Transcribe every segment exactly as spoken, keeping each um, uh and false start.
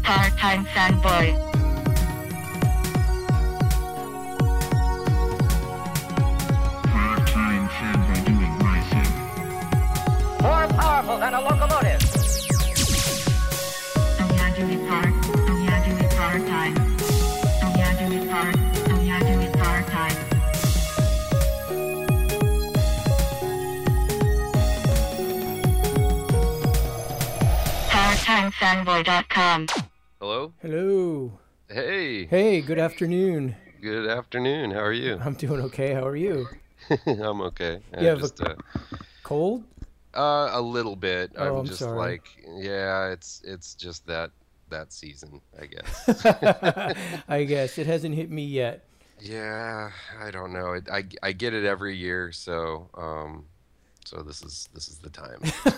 Part-time fanboy. Part-time fanboy doing my thing. More powerful than a locomotive. Oh yeah, do it part. Oh yeah, do it part-time. Oh yeah, do it part. Oh yeah, do it part-time. part time fanboy dot com. Hello? Hello. Hey. Hey, good afternoon. Good afternoon. How are you? I'm doing okay. How are you? I'm okay. I You have just, a uh, cold? uh, a little bit. Oh, I'm I'm just sorry. like, yeah, it's it's just that that season, I guess. I guess. It hasn't hit me yet. Yeah, I don't know. It, I I get it every year, so um, so this is this is the time.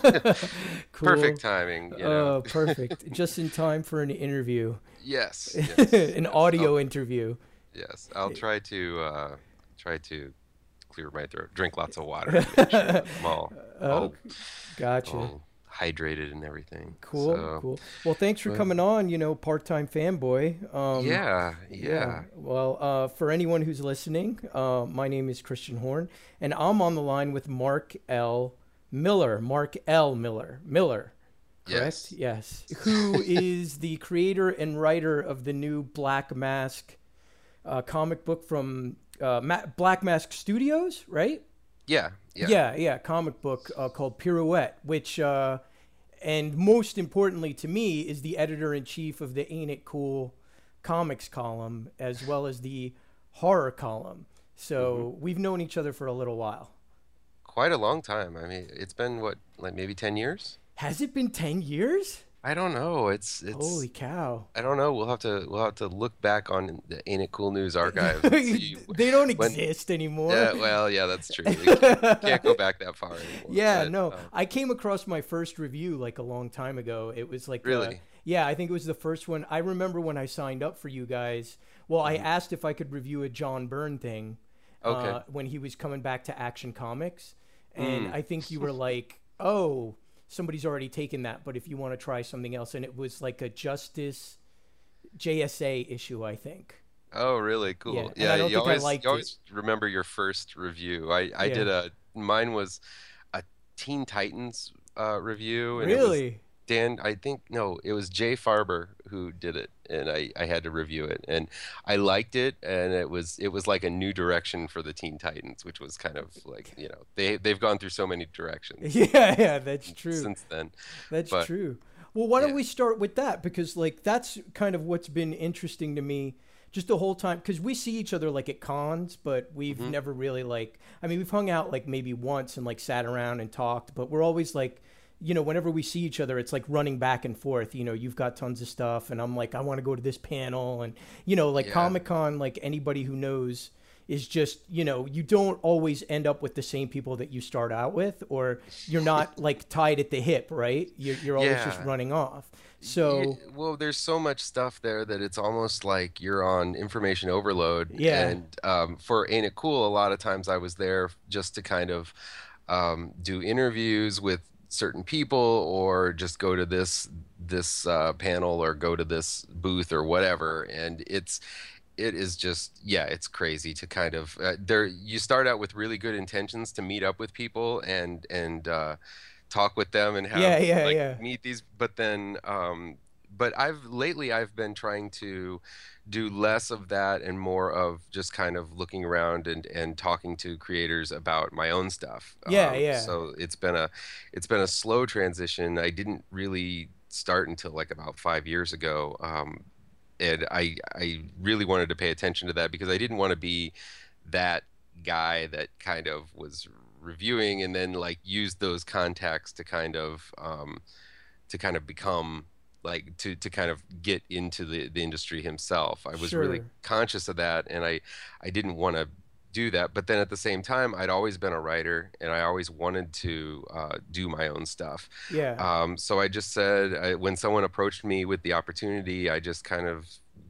Cool. Perfect timing, you know. Oh, perfect. Just in time for an interview. Yes. yes An yes. audio I'll, interview. yes, I'll try to uh, try to clear my throat. Drink lots of water. And make sure that I'm all, Oh, all, gotcha. all hydrated and everything. Cool, So, cool. Well, thanks for but- coming on, you know, part-time fanboy. Um, yeah, yeah. Well, uh, for anyone who's listening, uh, my name is Christian Horn, and I'm on the line with Mark L. Miller. Mark L. Miller. Miller. Correct? Yes. Yes. Who is the creator and writer of the new Black Mask uh, comic book from uh, Ma- Black Mask Studios, right? Yeah, yeah. Yeah, yeah, comic book uh, called Pirouette, which, uh, and most importantly to me, is the editor-in-chief of the Ain't It Cool comics column, as well as the horror column. So Mm-hmm. we've known each other for a little while. Quite a long time. I mean, it's been what, like maybe ten years? Has it been ten years? I don't know. It's it's. Holy cow. I don't know. We'll have to we'll have to look back on the Ain't It Cool News archives. And see They don't when- exist anymore. Yeah, well, yeah, that's true. We can't, can't go back that far anymore. Yeah, but, no. um, I came across my first review like a long time ago. It was like uh, Really? yeah, I think it was the first one. I remember when I signed up for you guys. Well, I Mm-hmm. asked if I could review a John Byrne thing uh, Okay. when he was coming back to Action Comics, and Mm. I think you were like, "Oh, somebody's already taken that, but if you want to try something else," and it was like a Justice J S A issue, I think. Oh, really? Cool. Yeah, and Yeah, I don't you think I always liked you always remember your first review. I I Yeah. did a mine was a Teen Titans uh, review. And It was Really? Dan, I think no, it was Jay Farber who did it, and I, I had to review it, and I liked it, and it was it was like a new direction for the Teen Titans, which was kind of like, you know, they they've gone through so many directions Yeah, yeah, that's true. since then. That's But- true. Well, why don't yeah. we start with that? Because like that's kind of what's been interesting to me just the whole time. Because we see each other like at cons, but we've Mm-hmm. never really like. I mean, we've hung out like maybe once and like sat around and talked, but we're always like, you know, whenever we see each other, it's like running back and forth. You know, you've got tons of stuff, and I'm like, I want to go to this panel, and you know, like Yeah. Comic Con, like anybody who knows. Is just, you know, you don't always end up with the same people that you start out with, or you're not like tied at the hip, right? You're, you're always just Yeah. running off. So, Yeah, well, there's so much stuff there that it's almost like you're on information overload. Yeah. And um, for Ain't It Cool, a lot of times I was there just to kind of um, do interviews with certain people, or just go to this this uh, panel, or go to this booth, or whatever. And it's it is just, yeah, it's crazy to kind of uh, there. You start out with really good intentions to meet up with people and and uh, talk with them and have Yeah, yeah, like, yeah. meet these, but then um, but I've lately I've been trying to do less of that and more of just kind of looking around and and talking to creators about my own stuff. Yeah, Um, yeah. So it's been a it's been a slow transition. I didn't really start until like about five years ago. Um, and I I really wanted to pay attention to that because I didn't want to be that guy that kind of was reviewing and then like used those contacts to kind of um, to kind of become like to to kind of get into the, the industry himself. I was really Sure. conscious of that, and I I didn't want to do that. But then at the same time, I'd always been a writer, and I always wanted to uh, do my own stuff. yeah. Um, so I just said, I, when someone approached me with the opportunity, I just kind of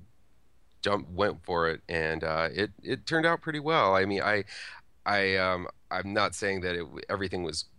jumped, went for it, and uh, it it turned out pretty well. I mean, I I um, I'm not saying that it, everything was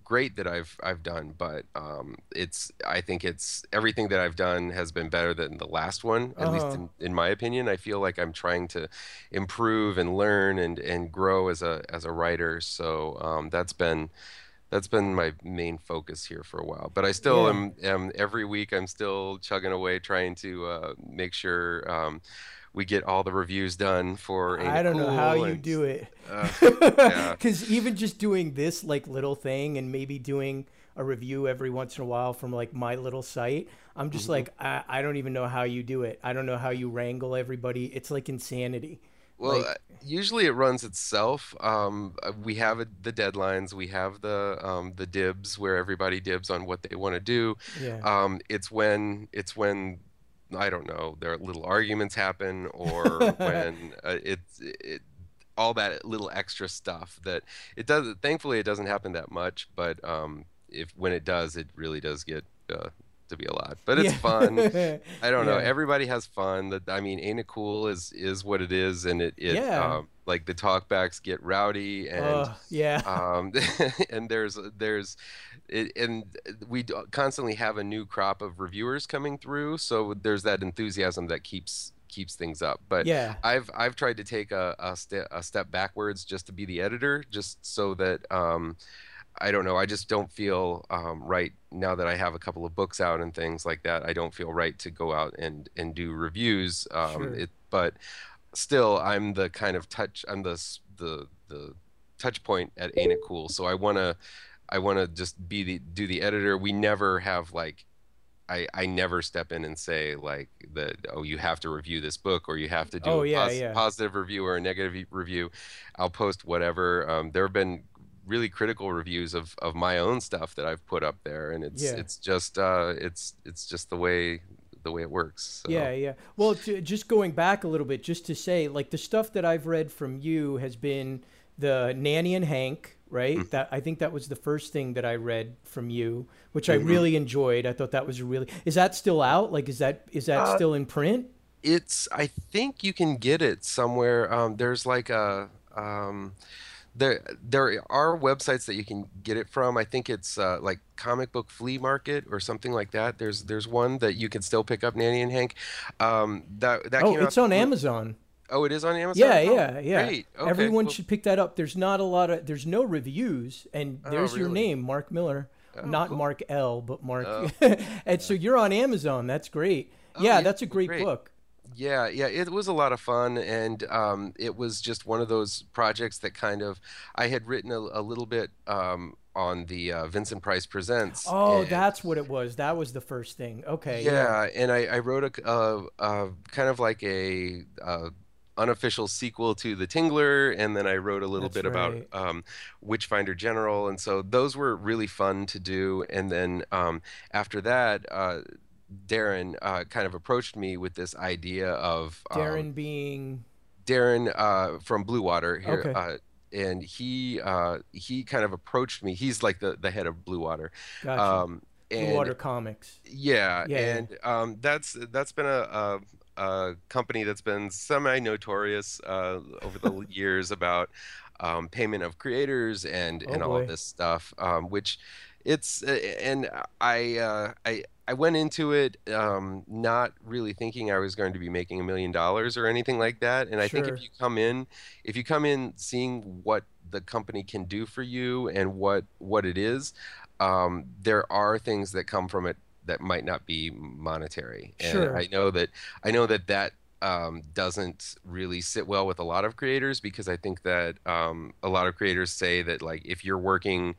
great that I've I've done, but um, it's I think it's everything that I've done has been better than the last one, at least Uh-huh. in, in my opinion. I feel like I'm trying to improve and learn and and grow as a as a writer. So um, that's been that's been my main focus here for a while. But I still Yeah. am, am every week I'm still chugging away trying to uh, make sure um, we get all the reviews done for Ain't I It don't know how Cool you and do it. uh, yeah. Because even just doing this like little thing and maybe doing a review every once in a while from like my little site, I'm just Mhm. like, I, I don't even know how you do it. I don't know how you wrangle everybody. It's like insanity. Well, uh, Like, usually it runs itself. Um, uh, we have a, the deadlines, we have the um, the dibs where everybody dibs on what they want to do. yeah. Um, it's when it's when I don't know, there are little arguments happen, or when uh, it's it, all that little extra stuff that it does. Thankfully, it doesn't happen that much, but um, if when it does, it really does get uh, to be a lot. But it's fun. Yeah. I don't know. Yeah. Everybody has fun. That I mean, Ain't It Cool is is what it is, and it it Yeah. um, like the talkbacks get rowdy, and Uh, yeah. um, and there's there's it, and we d- constantly have a new crop of reviewers coming through, so there's that enthusiasm that keeps keeps things up. But Yeah. I've I've tried to take a a, ste- a step backwards just to be the editor, just so that um, I don't know. I just don't feel um, right now that I have a couple of books out and things like that. I don't feel right to go out and and do reviews. Um, Sure. it, but still, I'm the kind of touch. I'm the s- the the touch point at Ain't It Cool. So I wanna I wanna just be the do the editor. We never have like. I, I never step in and say like that, oh, you have to review this book or you have to do Oh, a yeah. pos- Yeah. positive review or a negative e- review. I'll post whatever. Um, there have been really critical reviews of, of my own stuff that I've put up there, and it's Yeah. it's just uh, it's it's just the way the way it works. Yeah, So yeah. Well, to, just going back a little bit, just to say, like the stuff that I've read from you has been the Nanny and Hank, right? That I think that was the first thing that I read from you, which I Mhm. really enjoyed. I thought that was really. Is that still out? Like, is that is that uh, still in print? it's I think you can get it somewhere. Um, there's like a um, there there are websites that you can get it from. I think it's uh, like Comic Book Flea Market or something like that. There's there's one that you can still pick up, Nanny and Hank. Um, that that Oh, came out it's on through- Amazon. Oh, it is on Yeah, Amazon. Oh, yeah, yeah. great. Okay. Everyone Well, should pick that up. There's not a lot of, there's no reviews, and oh, there's your really? name, Mark Miller. Oh, Not cool. Mark L, but Mark. Oh. And so you're on Amazon. That's great. Oh, Yeah, yeah, that's a great great. book. Yeah, yeah, it was a lot of fun, and um, it was just one of those projects that kind of I had written a, a little bit um, on the uh, Vincent Price Presents. Oh, and that's what it was. That was the first thing. Okay, yeah. yeah, and I, I wrote a, uh uh kind of like a uh, unofficial sequel to The Tingler, and then I wrote a little That's bit about right. um, Witchfinder General, and so those were really fun to do. And then um, after that, uh, Darren uh, kind of approached me with this idea of um, Darren being Darren uh, from Blue Water here. okay. Uh, and he uh, he kind of approached me. He's like the, the head of Blue Water. Gotcha. Um, Blue and Water Comics. yeah, Yeah, yeah. and um, that's that's been a, a, a company that's been semi-notorious uh, over the years about um, payment of creators and Oh and all of boy. this stuff, um, which it's uh, and I uh, I I went into it um, not really thinking I was going to be making a million dollars or anything like that. And I think Sure. if you come in, if you come in seeing what the company can do for you and what what it is, um, there are things that come from it that might not be monetary. And Sure. I know that I know that that um, doesn't really sit well with a lot of creators, because I think that um, a lot of creators say that like if you're working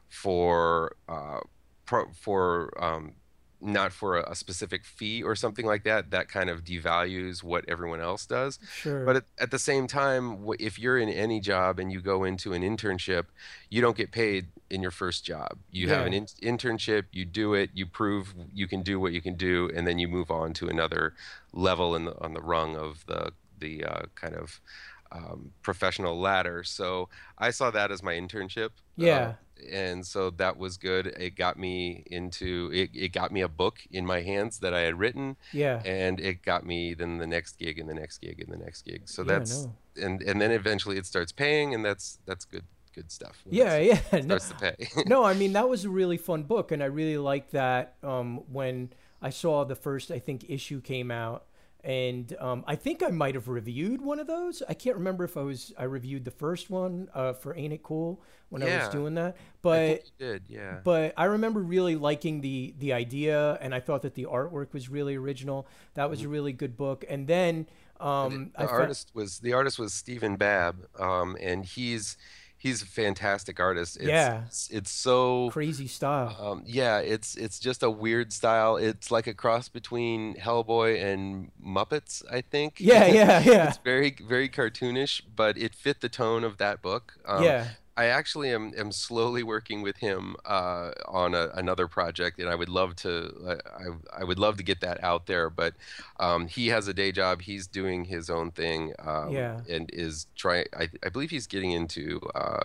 for uh, pro, for um, not for a, a specific fee or something like that, that kind of devalues what everyone else does. Sure. But at, at the same time, wh- if you're in any job and you go into an internship, you don't get paid in your first job. You have an Yeah. in- internship, you do it, you prove you can do what you can do, and then you move on to another level in the, on the rung of the the uh, kind of um, professional ladder. So I saw that as my internship. uh, Yeah. and so that was good. It got me into it, it got me a book in my hands that I had written, Yeah. and it got me then the next gig and the next gig and the next gig. So Yeah, that's no. and and then eventually it starts paying, and that's that's good good stuff. when Yeah, it's- yeah. No, Starts to pay. no, I mean that was a really fun book, and I really liked that um, when I saw the first, I think, issue came out, and um, I think I might have reviewed one of those. I can't remember if I was I reviewed the first one uh, for Ain't It Cool when I was Yeah. doing that, I but think you did, yeah. but I remember really liking the the idea, and I thought that the artwork was really original. That was a really good book, and then um, the I fe- artist was the artist was Stephen Babb, um, and he's he's a fantastic artist. It's, Yeah. it's, it's so crazy style. um, yeah, it's it's just a weird style. It's like a cross between Hellboy and Muppets, I think. Yeah, yeah, yeah. It's very very cartoonish, but it fit the tone of that book. Um, Yeah. I actually am, am slowly working with him uh, on a, another project, and I would love to I, I would love to get that out there. But um, he has a day job; he's doing his own thing, um, Yeah. and is trying. I, I believe he's getting into. Uh,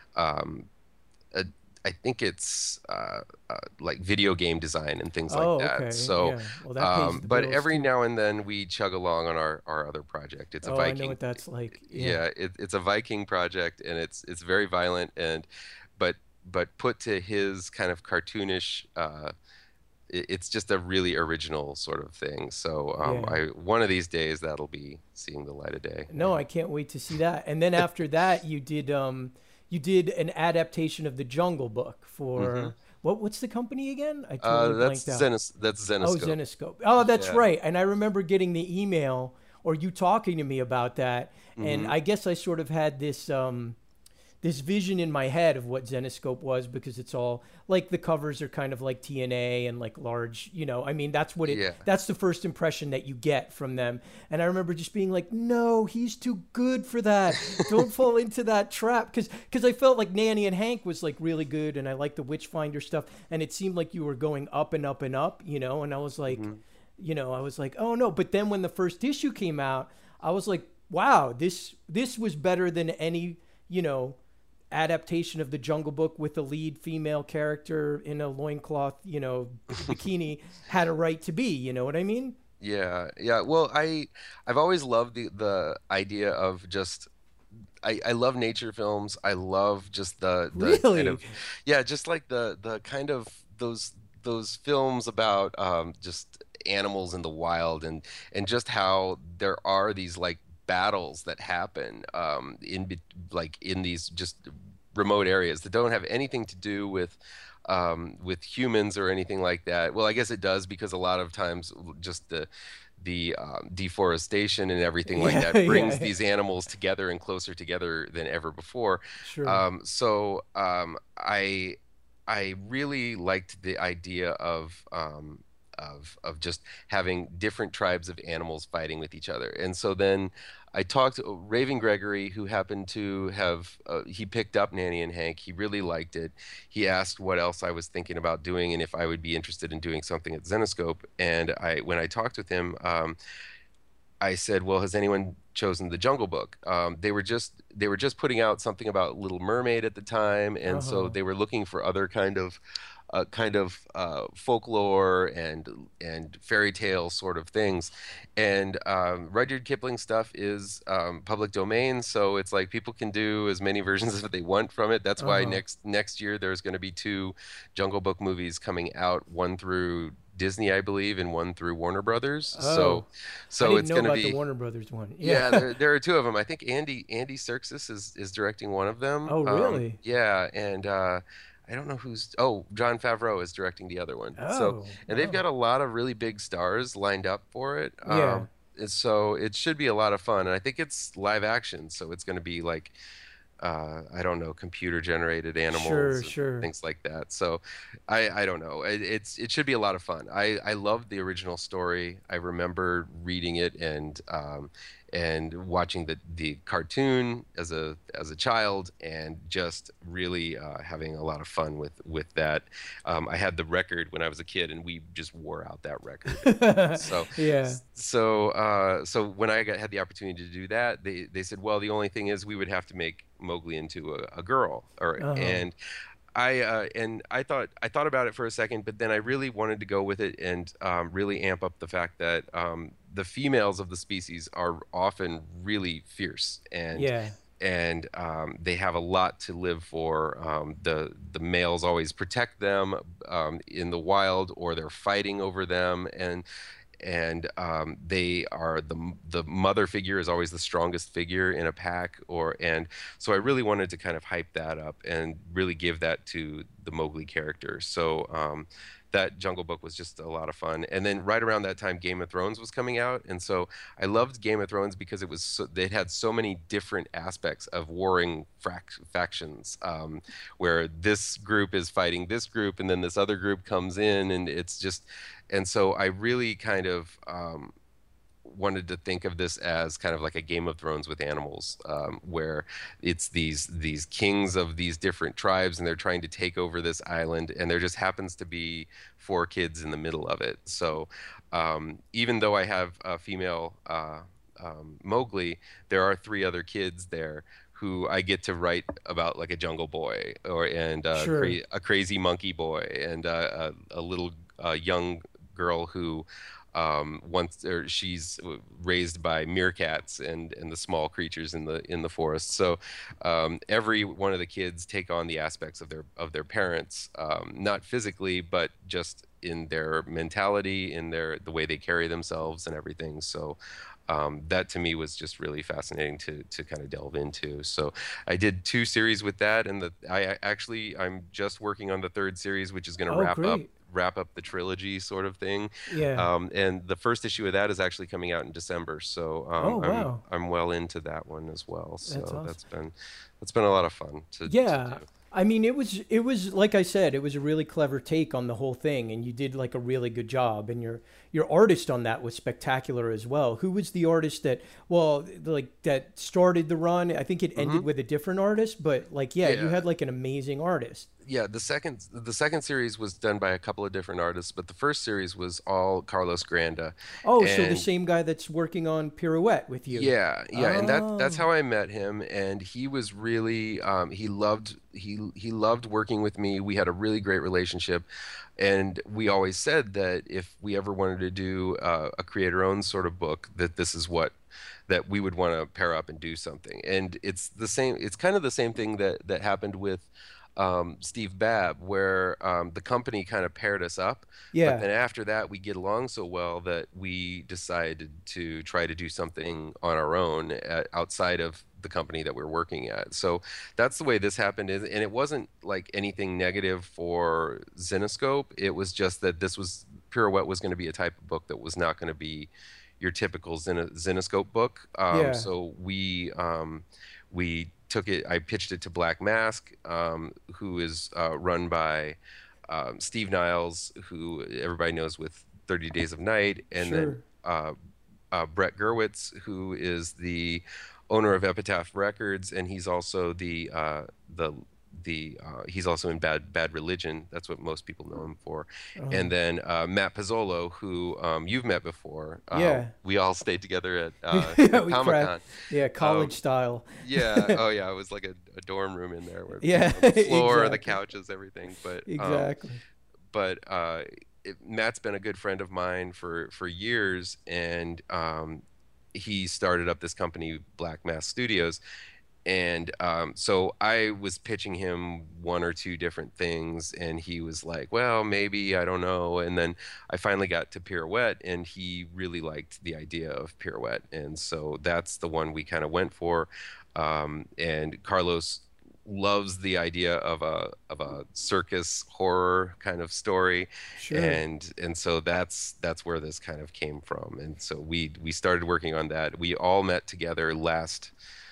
um, a, I think it's uh, uh, like video game design and things Oh, like that. okay, So, yeah. Well, that pays um, the but bills, every too. now and then we chug along on our, our other project. It's a Oh, I Viking. know what that's like. Yeah, it, it's a Viking project, and it's it's very violent, and but but put to his kind of cartoonish. Uh, it, it's just a really original sort of thing. So um, Yeah. I one of these days that'll be seeing the light of day. No, I can't wait to see that. And then after that, you did um, you did an adaptation of the Jungle Book for what? What's the company again? I Mm-hmm. Uh, totally that's blanked out. Zenos, that's Oh, Zenoscope. Zenoscope. Oh, that's Yeah. right. And I remember getting the email or you talking to me about that. Mm-hmm. And I guess I sort of had this um, this vision in my head of what Zenoscope was because it's all like the covers are kind of like T N A and like large, you know, I mean, that's what it, Yeah. that's the first impression that you get from them. And I remember just being like, no, he's too good for that. Don't fall into that trap. Cause, cause I felt like Nanny and Hank was like really good. And I liked the Witchfinder stuff. And it seemed like you were going up and up and up, you know? And I was like, you know, I was like, oh no. But then when the first issue came out, I was like, wow, this, this was better than any, you know, adaptation of the Jungle Book with a lead female character in a loincloth, you know, bikini had a right to be, you know what I mean? Yeah, yeah. Well, I I've always loved the the idea of just I, I love nature films. I love just the, the Really? kind of yeah, just like the the kind of those those films about um, just animals in the wild and and just how there are these like battles that happen um, in be- like in these just remote areas that don't have anything to do with um, with humans or anything like that. Well, I guess it does because a lot of times just the the um, deforestation and everything like Yeah, that brings yeah. these animals together and closer together than ever before. Sure. Um, so um, I I really liked the idea of um, of of just having different tribes of animals fighting with each other. And so then I talked to Raven Gregory, who happened to have uh, he picked up Nanny and Hank. He really liked it. He asked what else I was thinking about doing and if I would be interested in doing something at Zenoscope. And I when I talked with him, um, I said, "Well, has anyone chosen the Jungle Book?" Um, they were just they were just putting out something about Little Mermaid at the time, and so Uh-huh. they were looking for other kind of uh, kind of uh, folklore and and fairy tale sort of things. And um, Rudyard Kipling stuff is um, public domain, so it's like people can do as many versions as they want from it. That's why Uh-huh. next next year there's going to be two Jungle Book movies coming out, one through Disney, I believe, and one through Warner Brothers. Oh. So, so I didn't it's know going to about be the Warner Brothers one. yeah. there, there are two of them. I think Andy Andy Serkis is is directing one of them. Oh, Um, really? yeah, and uh, I don't know who's. Oh, John Favreau is directing the other one. Oh, so, and they've wow. got a lot of really big stars lined up for it. Um, Yeah. and so it should be a lot of fun, and I think it's live action, so it's going to be like. Uh, I don't know, computer generated animals, Sure, and sure. things like that. So, I, I don't know. It, it's it should be a lot of fun. I, I loved the original story. I remember reading it and um, and watching the, the cartoon as a as a child and just really uh, having a lot of fun with with that. Um, I had the record when I was a kid, and we just wore out that record. So Yeah. so uh, so when I got, had the opportunity to do that, they they said, well, the only thing is we would have to make Mowgli into a, a girl, or Uh-huh. and I uh, and I thought I thought about it for a second, but then I really wanted to go with it and um, really amp up the fact that um, the females of the species are often really fierce and Yeah. and um, they have a lot to live for. Um, the the males always protect them um, in the wild, or they're fighting over them, and and um, they are the the mother figure is always the strongest figure in a pack. Or and so I really wanted to kind of hype that up and really give that to the Mowgli character. So um, that Jungle Book was just a lot of fun. And then right around that time, Game of Thrones was coming out, and so I loved Game of Thrones because it was so, it had so many different aspects of warring frac- factions, um, where this group is fighting this group, and then this other group comes in, and it's just, and so I really kind of um, wanted to think of this as kind of like a Game of Thrones with animals, um, where it's these these kings of these different tribes, and they're trying to take over this island, and there just happens to be four kids in the middle of it. So um, even though I have a female uh, um, Mowgli, there are three other kids there who I get to write about, like a jungle boy, or and uh, Sure. cra- a crazy monkey boy, and uh, a, a little uh, young girl who um, once or she's raised by meerkats and and the small creatures in the in the forest. So um, every one of the kids take on the aspects of their of their parents, um, not physically, but just in their mentality, in their the way they carry themselves and everything. So um, that to me was just really fascinating to to kind of delve into. So I did two series with that, and the I I actually I'm just working on the third series, which is going to Oh, wrap up great. wrap up the trilogy sort of thing. Yeah. Um, and the first issue of that is actually coming out in December. So um, Oh, I'm wow. I'm well into that one as well. So That's awesome. that's been that's been a lot of fun to, to Yeah. do. I mean, it was it was like I said, it was a really clever take on the whole thing, and you did like a really good job. And your your artist on that was spectacular as well. Who was the artist that well, like that started the run? I think it ended with a different artist, but like yeah, you Yeah. had like an amazing artist. Yeah, the second the second series was done by a couple of different artists, but the first series was all Carlos Granda. Oh, so the And same guy that's working on Pirouette with you. yeah, yeah, and that that's Oh, how I met him, and he was really um, he loved he he loved working with me. We had a really great relationship, and we always said that if we ever wanted to do uh, a creator-owned sort of book, that this is what that we would want to pair up and do something. And it's the same. It's kind of the same thing that that happened with um, Steve Babb, where um, the company kind of paired us up. But yeah, then after that, we get along so well that we decided to try to do something on our own uh outside of the company that we're working at. So that's the way this happened. is- And it wasn't like anything negative for Zenoscope. It was just that this was Pirouette was going to be a type of book that was not going to be your typical Zeno, Zenoscope book. Um, yeah, so we um, we took it. I pitched it to Black Mask, um, who is uh, run by um, Steve Niles, who everybody knows with thirty Days of Night, and then sure. uh, uh, Brett Gurwitz, who is the owner of Epitaph Records, and he's also the uh, the the uh, he's also in Bad Bad Religion. That's what most people know him for. Uh, And then uh, Matt Pizzolo, who um, you've met before. Uh, yeah, we all stayed together at, uh, yeah, at we Comic cracked. Con. Yeah, college Um, style. yeah. Oh, yeah. It was like a, a dorm room in there, where Yeah, on the floor, the exactly, couches, everything. But um, exactly. but uh, it, Matt's been a good friend of mine for for years, and um, he started up this company, Black Mass Studios. And um, so I was pitching him one or two different things, and he was like, "Well, maybe, I don't know." And then I finally got to Pirouette, and he really liked the idea of Pirouette, and so that's the one we kind of went for. Um, and Carlos loves the idea of a of a circus horror kind of story, Sure. and and so that's that's where this kind of came from. And so we we started working on that. We all met together last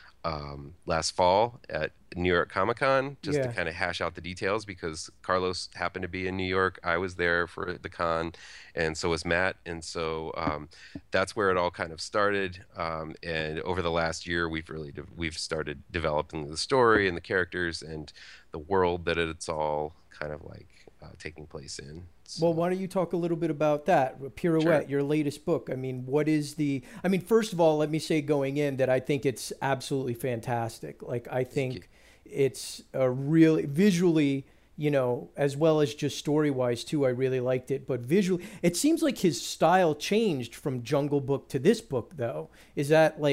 um, last fall at New York Comic Con, just to Yeah. kind of hash out the details, because Carlos happened to be in New York. I was there for the con, and so was Matt. And so um, that's where it all kind of started. Um, and over the last year, we've really de- we've started developing the story and the characters and the world that it's all kind of like uh, taking place in. Well, So, why don't you talk a little bit about that? Pirouette, sure. your latest book. I mean, what is the. I mean, first of all, let me say going in that I think it's absolutely fantastic. Like, I Thank you. think it's a really visually, you know, as well as just story wise, too. I really liked it. But visually, it seems like his style changed from Jungle Book to this book, though. Is that like.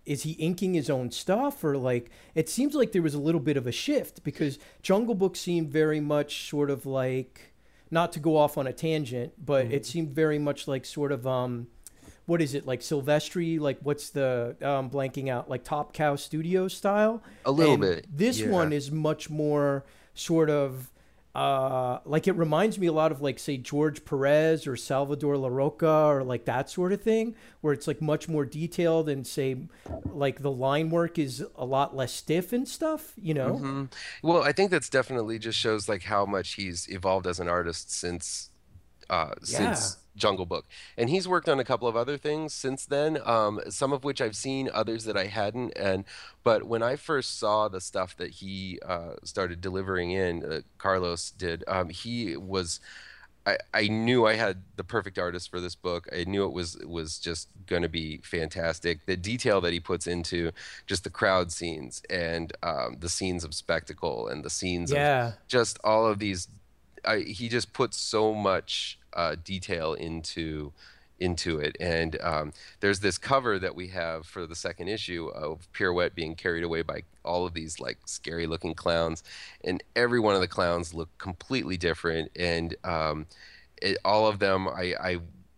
is he inking his own stuff, or like it seems like there was a little bit of a shift because Jungle Book seemed very much sort of like, not to go off on a tangent, but Mm-hmm. it seemed very much like sort of um what is it, like Silvestri, like what's the um blanking out, like Top Cow Studio style? A little And bit, This yeah. one is much more sort of uh like, it reminds me a lot of like, say, George Perez or Salvador LaRocca or like that sort of thing, where it's like much more detailed and say like the line work is a lot less stiff and stuff, you know? Mhm. Well, I think that's definitely just shows like how much he's evolved as an artist since uh since Jungle Book. And he's worked on a couple of other things since then, um some of which I've seen, others that I hadn't. And but when I first saw the stuff that he uh started delivering in, uh, Carlos did, um he was I, I knew I had the perfect artist for this book. I knew it was it was just going to be fantastic. The detail that he puts into just the crowd scenes and um, the scenes of spectacle and the scenes Yeah. of just all of these. I, he just puts so much uh, detail into into it. And um, there's this cover that we have for the second issue of Pirouette being carried away by all of these like scary looking clowns, and every one of the clowns look completely different. And um, it, all of them, I, I,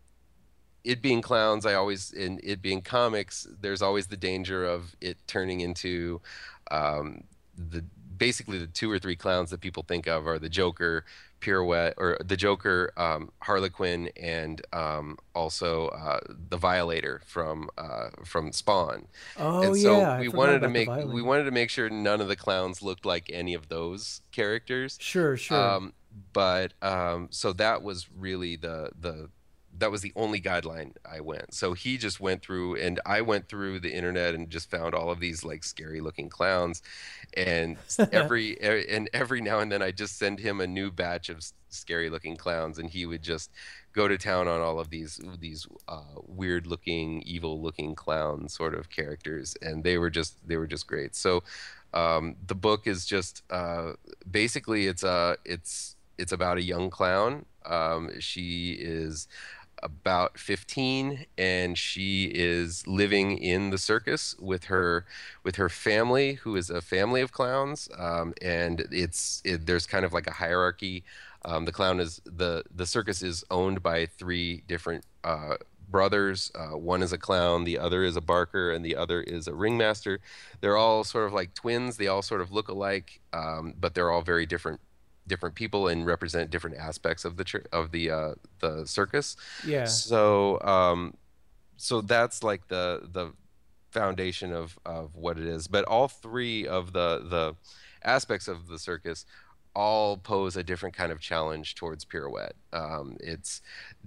it being clowns, I always, in it being comics, there's always the danger of it turning into um, the basically the two or three clowns that people think of are the Joker, Pirouette, or the Joker, um, Harlequin, and um, also uh, the Violator from uh, from Spawn. Oh And so yeah, I we forgot wanted to about the make violin. we wanted to make sure none of the clowns looked like any of those characters. Sure, sure. Um, but um, so that was really the the that was the only guideline I went. So he just went through, and I went through the internet and just found all of these like scary looking clowns, and every e- and every now and then I just send him a new batch of scary looking clowns, and he would just go to town on all of these these uh, weird looking, evil looking clown sort of characters, and they were just they were just great. So um, the book is just uh, basically it's a it's it's about a young clown. Um, she is about fifteen, and she is living in the circus with her with her family, who is a family of clowns. Um, and it's it, there's kind of like a hierarchy. Um, the clown is the the circus is owned by three different uh, brothers. Uh, one is a clown, the other is a barker, and the other is a ringmaster. They're all sort of like twins. They all sort of look alike, um, but they're all very different different people and represent different aspects of the tr- of the uh, the circus. Yeah. So um, so that's like the the foundation of of what it is. But all three of the the aspects of the circus all pose a different kind of challenge towards Pirouette. Um, it's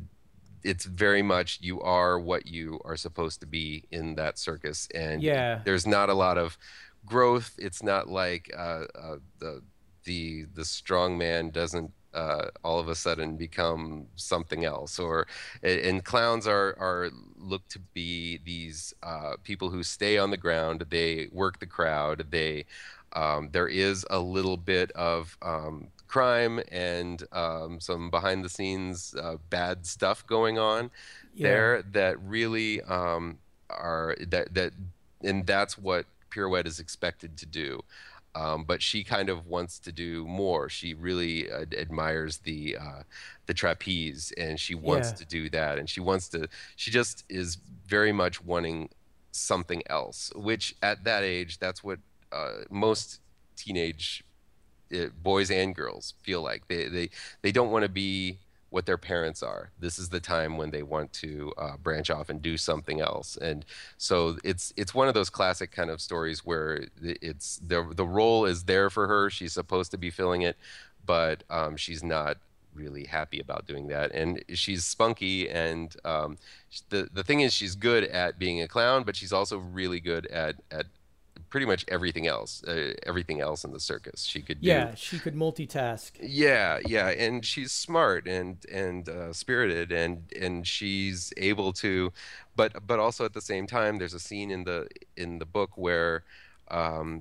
it's very much you are what you are supposed to be in that circus, and Yeah. there's not a lot of growth. It's not like uh, uh, the the the strong man doesn't uh, all of a sudden become something else. Or and clowns are are looked to be these uh, people who stay on the ground. They work the crowd. They um, there is a little bit of um, crime and um, some behind the scenes uh, bad stuff going on Yeah. there that really um, are that that and that's what Pirouette is expected to do. Um, but she kind of wants to do more. She really uh, admires the uh, the trapeze, and she wants Yeah. to do that. And she wants to. She just is very much wanting something else. Which at that age, that's what uh, most teenage uh, boys and girls feel like. They they they don't want to be what their parents are. This is the time when they want to uh, branch off and do something else. And so it's it's one of those classic kind of stories where it's the the role is there for her. She's supposed to be filling it, but um, she's not really happy about doing that. And she's spunky, and um, the the thing is, she's good at being a clown, but she's also really good at at pretty much everything else. Uh, everything else in the circus, she could do. Yeah, she could multitask. Yeah, yeah, and she's smart and and uh, spirited, and and she's able to, but but also at the same time, there's a scene in the in the book where, um,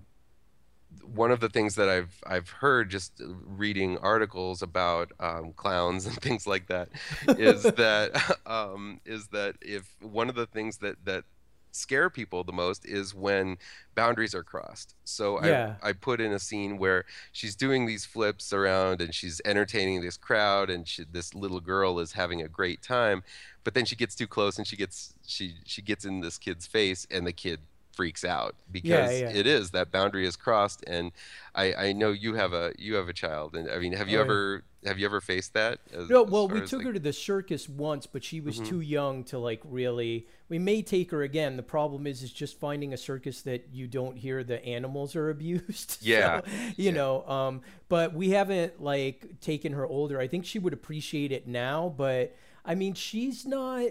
one of the things that I've I've heard just reading articles about um, clowns and things like that is that um, is that if one of the things that that scare people the most is when boundaries are crossed. So Yeah. I I put in a scene where she's doing these flips around and she's entertaining this crowd, and she, this little girl is having a great time, but then she gets too close and she gets she she gets in this kid's face, and the kid freaks out Yeah, because yeah. it is that boundary is crossed. And I I know you have a you have a child, and I mean, have you Oh, yeah. ever have you ever faced that? As, No, as well, far we as, took like- her to the circus once, but she was Mhm. too young to like really. We may take her again. The problem is, is just finding a circus that you don't hear the animals are abused. Yeah. So, you know. Um, but we haven't like taken her older. I think she would appreciate it now, but I mean, she's not.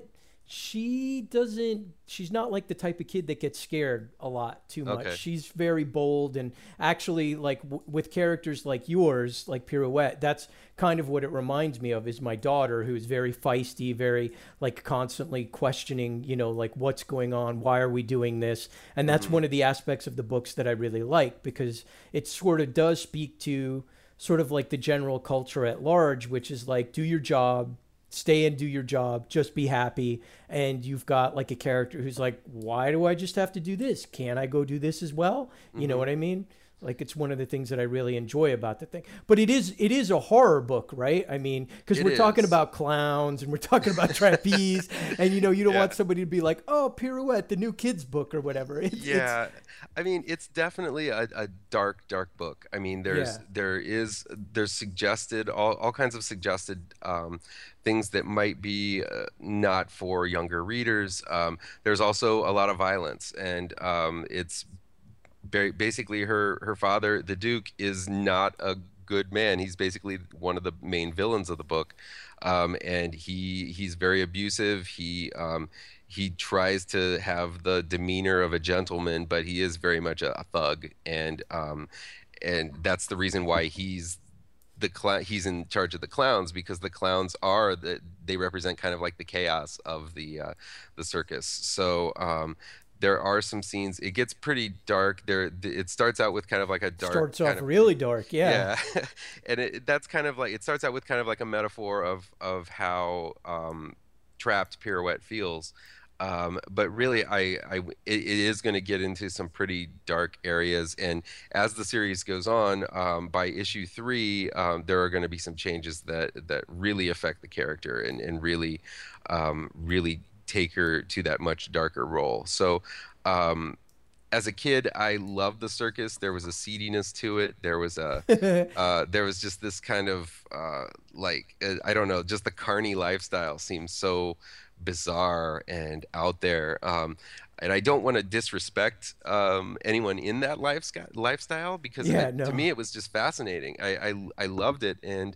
She doesn't. She's not like the type of kid that gets scared a lot too much. Okay. She's very bold, and actually, like w- with characters like yours, like Pirouette, that's kind of what it reminds me of. Is my daughter, who's very feisty, very like constantly questioning, you know, like what's going on, why are we doing this, and that's one of the aspects of the books that I really like, because it sort of does speak to sort of like the general culture at large, which is like, do your job, stay and do your job, just be happy. And you've got like a character who's like, why do I just have to do this? Can't I go do this as well? You know what I mean? Like, it's one of the things that I really enjoy about the thing. But it is it is a horror book, right? I mean, because It we're talking is. about clowns and we're talking about trapeze, and you know, you don't Yeah. want somebody to be like, oh, Pirouette, the new kids book or whatever. It's, it's- Yeah, I mean, it's definitely a, a dark, dark book. I mean, there's Yeah. there is there's suggested all, all kinds of suggested um, things that might be uh, not for younger readers. Um, there's also a lot of violence, and um, it's very basically her her father, the Duke, is not a good man. He's basically one of the main villains of the book, um, and he he's very abusive. He um, he tries to have the demeanor of a gentleman, but he is very much a, a thug, and um, and that's the reason why he's the cl- he's in charge of the clowns, because the clowns are the they represent kind of like the chaos of the uh, the circus. So um, there are some scenes. It gets pretty dark. There, it starts out with kind of like a dark. starts kind off of, really dark. Yeah. yeah, and it, that's kind of like it starts out with kind of like a metaphor of of how um, trapped Pirouette feels. Um, but really, I, I it, it is going to get into some pretty dark areas, and as the series goes on, um, by issue three, um, there are going to be some changes that that really affect the character and and really, um, really take her to that much darker role. So. Um, as a kid, I loved the circus. There was a seediness to it. There was a, uh, there was just this kind of uh, like uh, I don't know, just the carny lifestyle seems so bizarre and out there. Um, and I don't want to disrespect um, anyone in that lifestyle, lifestyle because Yeah, it, no. to me it was just fascinating. I I, I loved it, and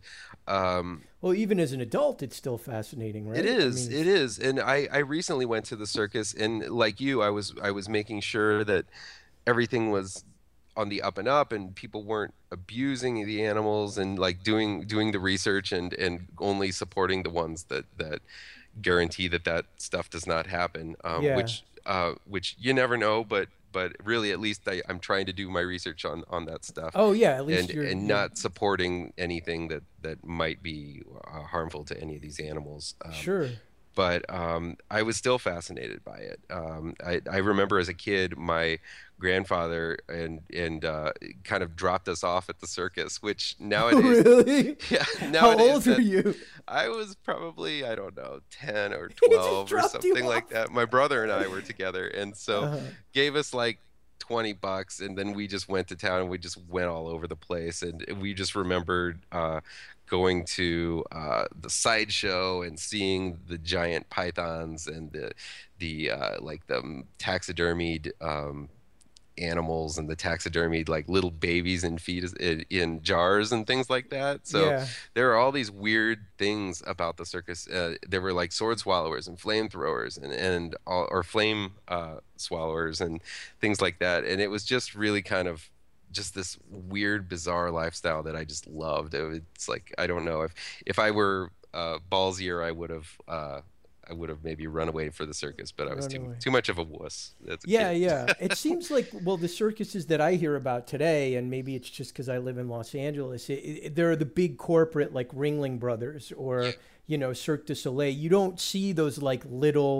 um, Well, even as an adult, it's still fascinating, right? it I is. mean, It is. And I, I recently went to the circus, and like you, I was I was making sure that everything was on the up and up, and people weren't abusing the animals, and like doing doing the research, and and only supporting the ones that that guarantee that that stuff does not happen. Um, Yeah. Which uh, which you never know, but but really, at least I, I'm trying to do my research on on that stuff. Oh yeah, at least and you're and you're- not supporting anything that that might be uh, harmful to any of these animals. Um, sure. but um, I was still fascinated by it. Um, I, I remember as a kid, my grandfather and and uh, kind of dropped us off at the circus, which Oh, nowadays, really? yeah, How nowadays old are that- you? I was probably, I don't know, ten or just twelve or dropped you something like off. that. My brother and I were together, and so Uh-huh. gave us like twenty bucks, and then we just went to town, and we just went all over the place, and we just remembered uh, going to uh, the sideshow and seeing the giant pythons and the the uh, like the taxidermied um, animals and the taxidermied like little babies in feet in, in jars and things like that. So Yeah. there are all these weird things about the circus. Uh, there were like sword swallowers and flamethrowers and and all, or flame uh, swallowers and things like that. And it was just really kind of just this weird, bizarre lifestyle that I just loved. It, it's like I don't know if if I were uh, ballsier, I would have. Uh, I would have maybe run away for the circus, but I was Run too away. too much of a wuss. As a Yeah, kid. yeah. It seems like, well, the circuses that I hear about today, and maybe it's just because I live in Los Angeles, it, it, there are the big corporate like Ringling Brothers or, you know, Cirque du Soleil. You don't see those like little,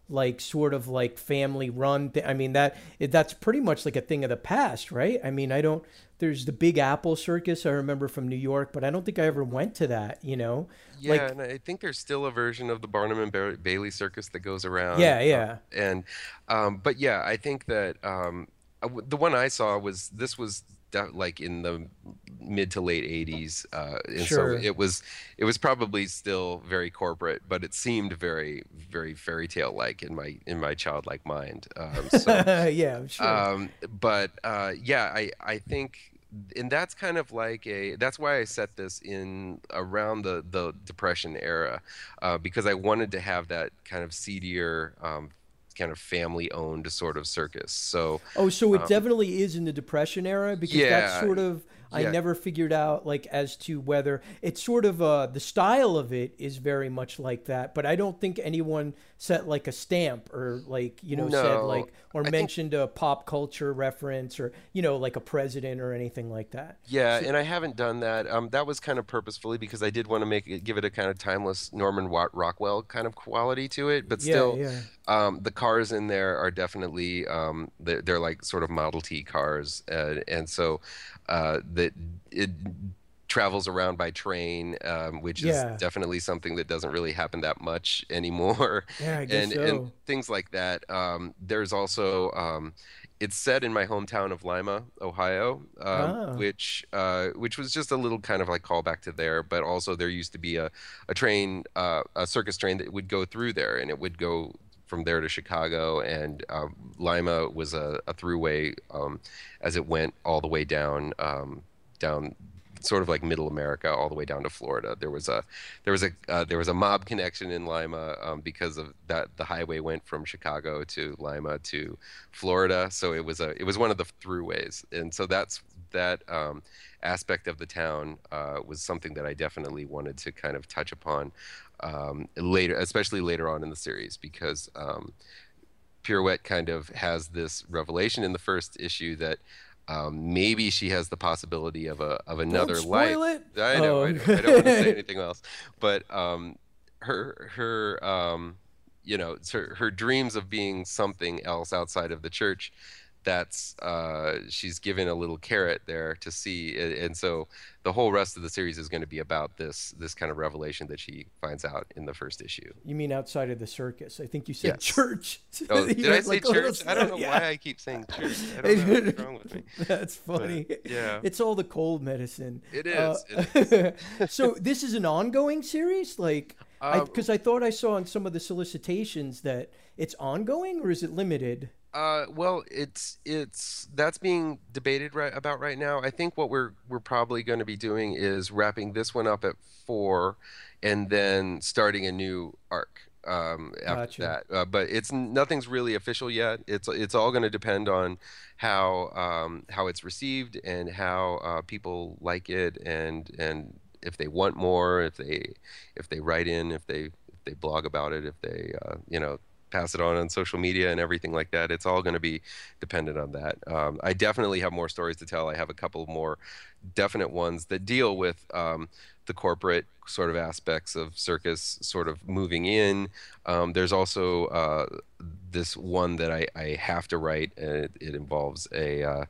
like sort of like family run. Th- I mean that it, that's pretty much like a thing of the past, right? I mean, I don't. There's the Big Apple Circus I remember from New York, but I don't think I ever went to that. You know, Yeah, like and I think there's still a version of the Barnum and Ba- Bailey Circus that goes around. yeah, Uh, yeah, and um, but yeah, I think that um, I w- the one I saw was this was de- like in the mid to late eighties, uh, and so sure, it was it was probably still very corporate, but it seemed very very fairy tale like in my in my childlike mind. Um, so yeah, I'm sure. um, but uh, yeah, I I think, and that's kind of like a that's why I set this in around the the Depression era, uh, because I wanted to have that kind of seedier, um, kind of family owned sort of circus. So Oh, so it um, definitely is in the Depression era because that's yeah, sort of I yeah, never figured out like as to whether it's sort of uh the style of it is very much like that, but I don't think anyone set like a stamp or like you know said no, like or I think. mentioned a pop culture reference or you know like a president or anything like that. Yeah, So and I haven't done that. Um, that was kind of purposefully because I did want to make it, give it a kind of timeless Norman Wa- Rockwell kind of quality to it. But yeah, still, yeah. um, the cars in there are definitely um, they're, they're like sort of Model T cars, uh, and so uh, that it travels around by train, um, which is Yeah. definitely something that doesn't really happen that much anymore, Yeah, I guess and and so. things like that. Um, there's also um, it's set in my hometown of Lima, Ohio, um, Ah, which uh, which was just a little kind of like callback to there. But also there used to be a a train, uh, a circus train that would go through there, and it would go from there to Chicago, and um, Lima was a, a throughway um, as it went all the way down um, down sort of like middle America all the way down to Florida. There was a there was a uh, there was a mob connection in Lima, um, because of that the highway went from Chicago to Lima to Florida. So it was a it was one of the throughways, and so that's that um, aspect of the town uh, was something that I definitely wanted to kind of touch upon um, later, especially later on in the series, because um, Pirouette kind of has this revelation in the first issue that um, maybe she has the possibility of a of don't another spoil life. it. I know, Oh, I know, I don't want to say anything else, but um, her her um, you know, it's her her dreams of being something else outside of the church. That's uh, she's given a little carrot there to see, a- and so the whole rest of the series is going to be about this this kind of revelation that she finds out in the first issue. you mean outside of the circus? I think you said Yes. church. Oh, You did I went, say like, a little church? I don't know slow. why Yeah. I keep saying church. I don't know what's wrong with me. That's But funny. yeah, It's all the cold medicine. it Uh, is. It is. so this is an ongoing series, like I Um, because I thought I saw in some of the solicitations that it's ongoing, or is it limited? uh, well, it's it's that's being debated right about right now. I think what we're we're probably going to be doing is wrapping this one up at four, and then starting a new arc um, after Gotcha. that. Uh, but it's nothing's really official yet. It's it's all going to depend on how um, how it's received and how uh, people like it, and and if they want more, if they if they write in, if they if they blog about it, if they uh, you know pass it on on social media and everything like that. It's all going to be dependent on that. Um, I definitely have more stories to tell. I have a couple more definite ones that deal with um, the corporate sort of aspects of circus sort of moving in. Um, there's also uh, this one that I, I have to write, and it, it involves a uh,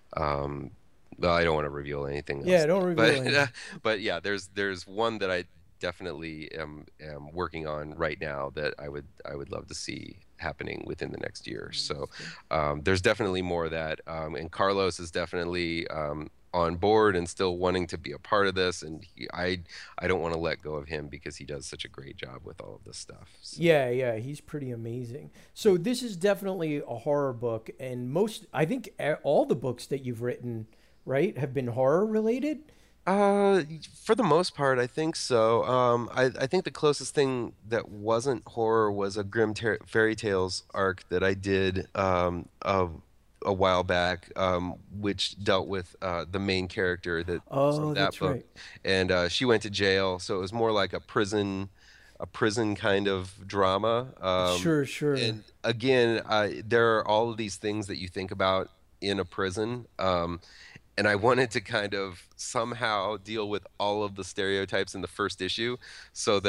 um, well, I don't want to reveal anything Yeah, else, don't reveal but anything. but yeah, there's there's one that I definitely am am working on right now that I would I would love to see happening within the next year. So um, there's definitely more of that, um, and Carlos is definitely um, on board and still wanting to be a part of this. And he, I I don't want to let go of him because he does such a great job with all of this stuff. So. Yeah, yeah, he's pretty amazing. So this is definitely a horror book, and most I think a- all the books that you've written, right, have been horror related. Uh, for the most part, I think so. Um, I, I think the closest thing that wasn't horror was a Grim Ter Fairy Tales arc that I did um, a, a while back, um, which dealt with uh, the main character that from Oh, that that's book, right. and uh, she went to jail, so it was more like a prison, a prison kind of drama. Um, Sure, sure. and again, I, there are all of these things that you think about in a prison. Um, and I wanted to kind of somehow deal with all of the stereotypes in the first issue so that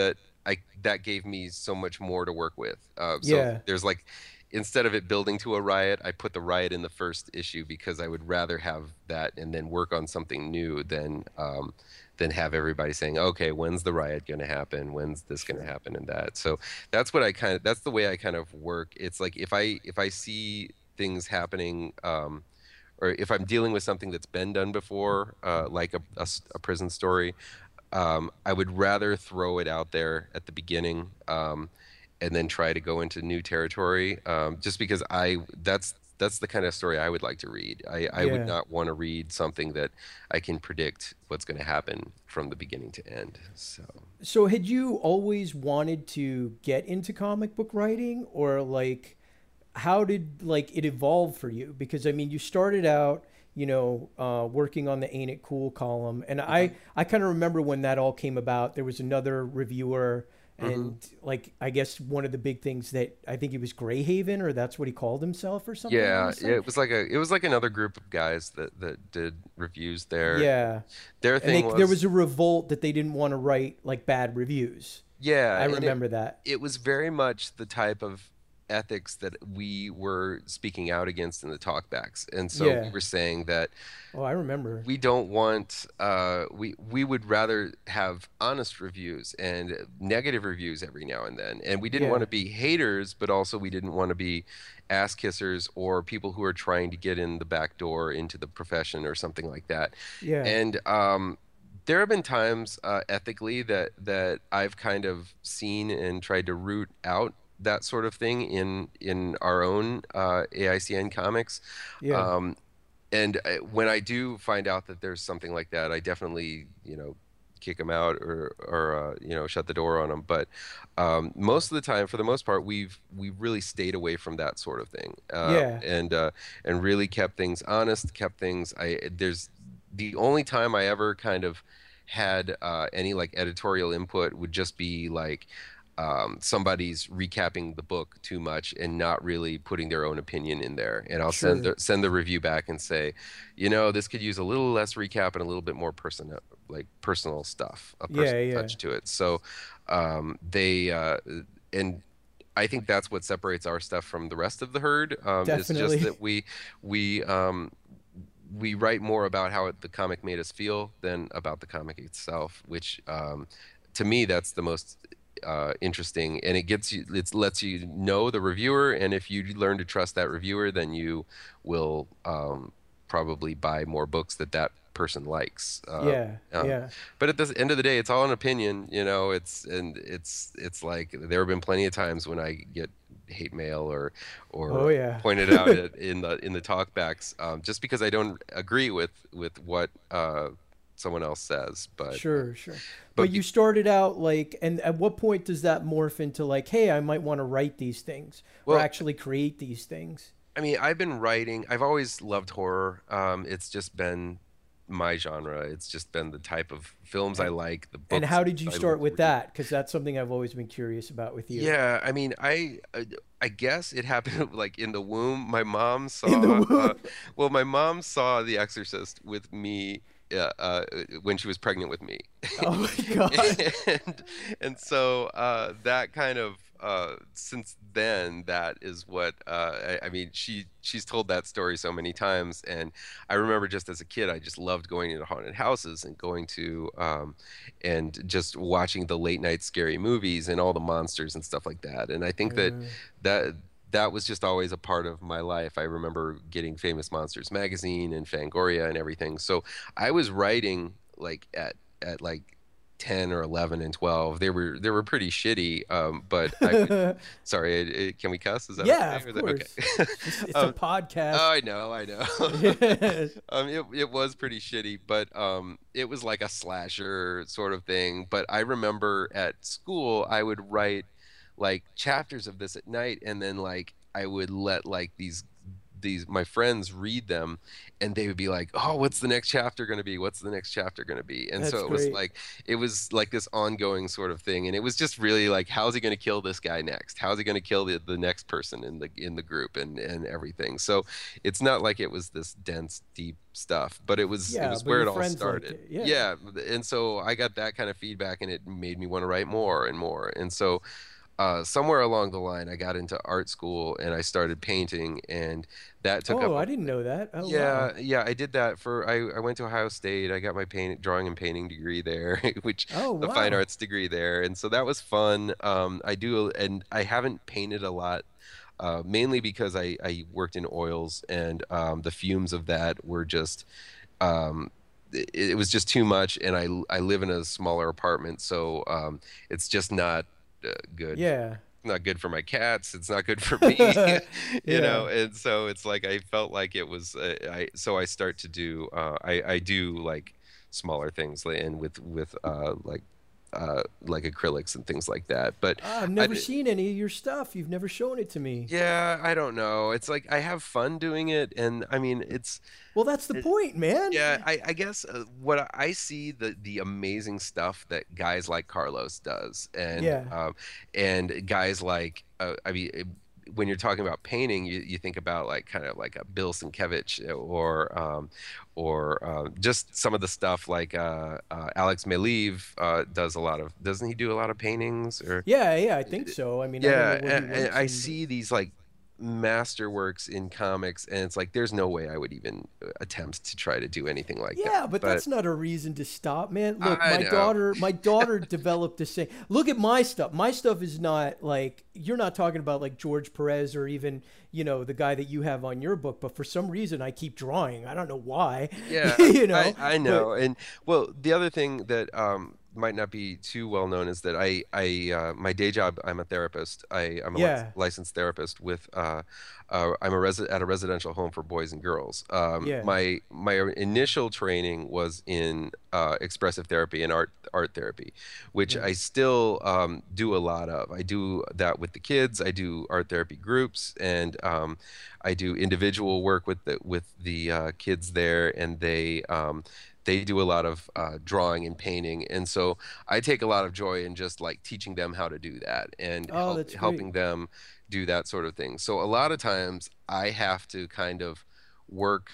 I that gave me so much more to work with. Uh, so Yeah. there's like, instead of it building to a riot, I put the riot in the first issue because I would rather have that and then work on something new than um, than have everybody saying, okay, when's the riot going to happen? When's this going to happen? And that. So that's what I kind of that's the way I kind of work. It's like if I if I see things happening. Um, or if I'm dealing with something that's been done before, uh, like a, a s- a prison story, um, I would rather throw it out there at the beginning, um, and then try to go into new territory. Um, just because I that's that's the kind of story I would like to read. I, I Yeah. would not want to read something that I can predict what's going to happen from the beginning to end. So So had you always wanted to get into comic book writing, or like how did like it evolve for you? Because I mean, you started out, you know, uh, working on the Ain't It Cool column, and I I kind of remember when that all came about. There was another reviewer, and like I guess one of the big things that I think it was Greyhaven, or that's what he called himself, or something. I yeah, wanna say. yeah, it was like a it was like another group of guys that that did reviews there. Yeah, Their and thing they, was, there was a revolt that they didn't want to write like bad reviews. yeah, I and it- remember that. it was very much the type of ethics that we were speaking out against in the talkbacks. And so Yeah. we were saying that Oh, I remember. we don't want uh we we would rather have honest reviews and negative reviews every now and then. And we didn't Yeah. want to be haters, but also we didn't want to be ass kissers or people who are trying to get in the back door into the profession or something like that. Yeah. And um there have been times uh, ethically that that I've kind of seen and tried to root out that sort of thing in in our own uh, A I C N comics. Yeah. Um, and I, when I do find out that there's something like that, I definitely, you know, kick them out or or uh, you know, shut the door on them. But um, most of the time, for the most part, we've we've really stayed away from that sort of thing. Uh, Yeah. And uh, and really kept things honest, kept things. I there's the only time I ever kind of had uh, any like editorial input would just be like um, somebody's recapping the book too much and not really putting their own opinion in there. And I'll send Sure. the, send the review back and say, you know, this could use a little less recap and a little bit more personal, like personal stuff, a Yeah, personal yeah. touch to it. So um, they uh, and I think that's what separates our stuff from the rest of the herd. Um, it's Definitely. just that we we um, we write more about how it, the comic made us feel than about the comic itself, which um, to me that's the most uh, interesting, and it gets you it lets you know the reviewer, and if you learn to trust that reviewer, then you will um, probably buy more books that that person likes. Uh, Yeah, um, yeah. But at the end of the day, it's all an opinion, you know. It's and it's it's like there have been plenty of times when I get hate mail or or Oh, yeah. pointed out at, in the in the talkbacks, um, just because I don't agree with with what uh, someone else says. But Sure, sure. but But be- you started out like, and at what point does that morph into like, hey, I might want to write these things or Well- actually create these things? I mean, I've been writing. I've always loved horror. Um, it's just been my genre. It's just been the type of films I like. The books And how did you I start look with forward to. that? Because that's something I've always been curious about with you. Yeah, I mean, I uh, I guess it happened like in the womb. My mom saw. In the Uh, womb. well, my mom saw The Exorcist with me uh, uh, when she was pregnant with me. Oh my god. and and so uh, that kind of uh, since then, that is what uh, I, I mean. She she's told that story so many times, and I remember just as a kid, I just loved going into haunted houses and going to um, and just watching the late night scary movies and all the monsters and stuff like that. And I think that Mm. that that was just always a part of my life. I remember getting Famous Monsters magazine and Fangoria and everything. So I was writing like at at like ten or eleven and twelve. They were they were pretty shitty, um, but I would, sorry, it, it- can we cuss? Is that Yeah, okay? of Or is course. that- okay. It's, it's Um, a podcast. Oh, I know, I know. Yes. um, it it was pretty shitty, but um, it was like a slasher sort of thing. But I remember at school, I would write like chapters of this at night, and then like I would let like these these my friends read them, and they would be like, "Oh, what's the next chapter going to be? What's the next chapter going to be?" And That's so it was great. like it was like this ongoing sort of thing, and it was just really like, how's he going to kill this guy next? How's he going to kill the, the next person in the in the group and and everything? So it's not like it was this dense, deep stuff, but it was it Yeah, was but where your it all friends liked started. it. Yeah. Yeah, and so I got that kind of feedback, and it made me want to write more and more. And so uh, somewhere along the line, I got into art school and I started painting, and that took Oh, up I a, didn't know that. Oh, yeah, wow. yeah, I did that for I, I went to Ohio State. I got my paint drawing and painting degree there, which Oh, the fine wow. arts degree there, and so that was fun. Um, I do, and I haven't painted a lot, uh, mainly because I I worked in oils, and um, the fumes of that were just um, it, it was just too much, and I I live in a smaller apartment, so um, it's just not uh, good Yeah. not good for my cats. It's not good for me, you Yeah. know. And so it's like I felt like it was. Uh, I so I start to do. Uh, I I do like smaller things, like- and with with uh, like uh, like acrylics and things like that. But Ah, I've I never seen any of your stuff. You've never shown it to me. yeah, I don't know. It's like I have fun doing it, and I mean it's Well, that's the point, man. yeah, I, I guess uh, what I I see the the amazing stuff that guys like Carlos does, and Yeah. um, and guys like uh, I mean, it- when you're talking about painting, you, you think about like kind of like a Bill Sienkiewicz or um, or uh, just some of the stuff like uh, uh, Alex Maleev uh, does a lot of doesn't he do a lot of paintings or Yeah, yeah, I think so. I mean, I don't know yeah, what he and, and works I in, but see these like masterworks in comics, and it's like there's no way I would even uh, attempt to try to do anything like that. yeah, but But that's not a reason to stop, man. Look, I my know. daughter, my daughter developed the same. Look at my stuff. My stuff is not like you're not talking about like George Perez or even, you know, the guy that you have on your book, but for some reason I keep drawing. I don't know why. Yeah, You I know, I but know. And well, the other thing that um might not be too well known is that I I uh, my day job, I'm a therapist. I I'm a lic yeah. licensed therapist with uh, uh I'm a resi at a residential home for boys and girls. Um Yeah. my my initial training was in uh expressive therapy and art art therapy, which Yeah. I still um do a lot of. I do that with the kids. I do art therapy groups, and um I do individual work with the with the uh, kids there, and they um, they do a lot of uh, drawing and painting, and so I take a lot of joy in just like teaching them how to do that and Oh, help that's great. helping them do that sort of thing. So a lot of times I have to kind of work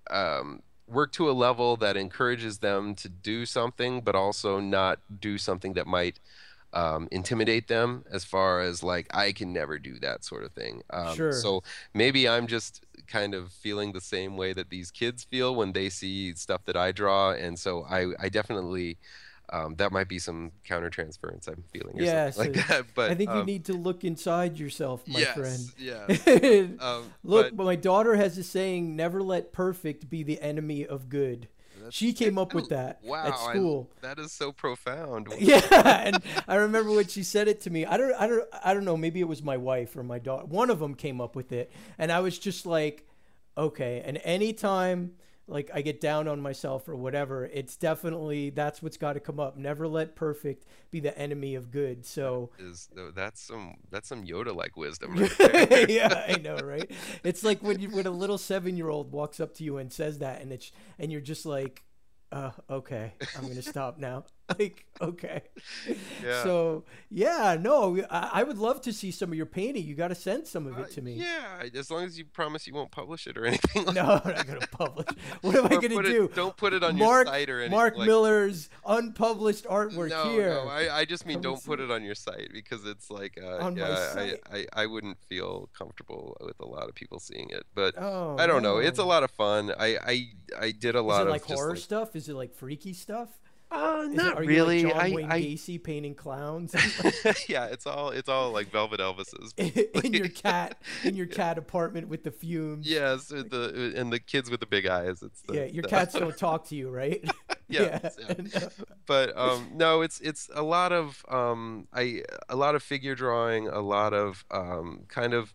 um, work to a level that encourages them to do something, but also not do something that might um, intimidate them as far as like I can never do that sort of thing. Um, Sure. so maybe I'm just kind of feeling the same way that these kids feel when they see stuff that I draw, and so I I definitely um, that might be some countertransference I'm feeling or something Yeah, like so that. I But think you um, need to look inside yourself, my friend. yes, yes. Um, Look, but my daughter has a saying, never let perfect be the enemy of good. that's She I, came up I, with that wow, at I school. that is so profound. Yeah, and I remember when she said it to me. I don't, I don't, I don't know. Maybe it was my wife or my daughter. One of them came up with it, and I was just like, okay. And anytime like I get down on myself or whatever, it's definitely that's what's got to come up. Never let perfect be the enemy of good. So Is that's some that's some Yoda like wisdom right there. yeah, I know, right? It's like when you when a little seven year old walks up to you and says that, and it's and you're just like, uh, okay, I'm gonna stop now. Like, okay. Yeah. So yeah, no, I, I would love to see some of your painting. You got to send some of Uh, it to me. yeah, as long as you promise you won't publish it or anything like No, I'm not gonna publish. What am I or gonna put do? it don't put it on your Mark site or anything Mark like Miller's unpublished artwork no, here. no, I, I just mean Come and don't see put it it on your site because it's like uh on my yeah, I, site. I, I wouldn't feel comfortable with a lot of people seeing it. But Oh I don't know. It's a no. lot of fun. I I, I did a Is lot it of like just horror like stuff? Is it like freaky stuff? uh Is it? not Are you like really. John I Wayne I Gacy painting clowns yeah, it's all it's all like Velvet Elvises in your basically. cat in your Yeah. cat apartment with the fumes? Yes, uh, the and the kids with the big eyes. It's Yeah, the, your cats the don't talk to you, right? yes, Yeah. yeah. and, uh, But um no, it's it's a lot of um I a lot of figure drawing, a lot of um kind of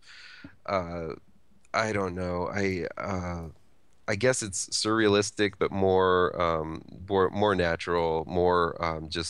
uh I don't know. I uh I guess it's surrealistic, but more um more more natural, more um just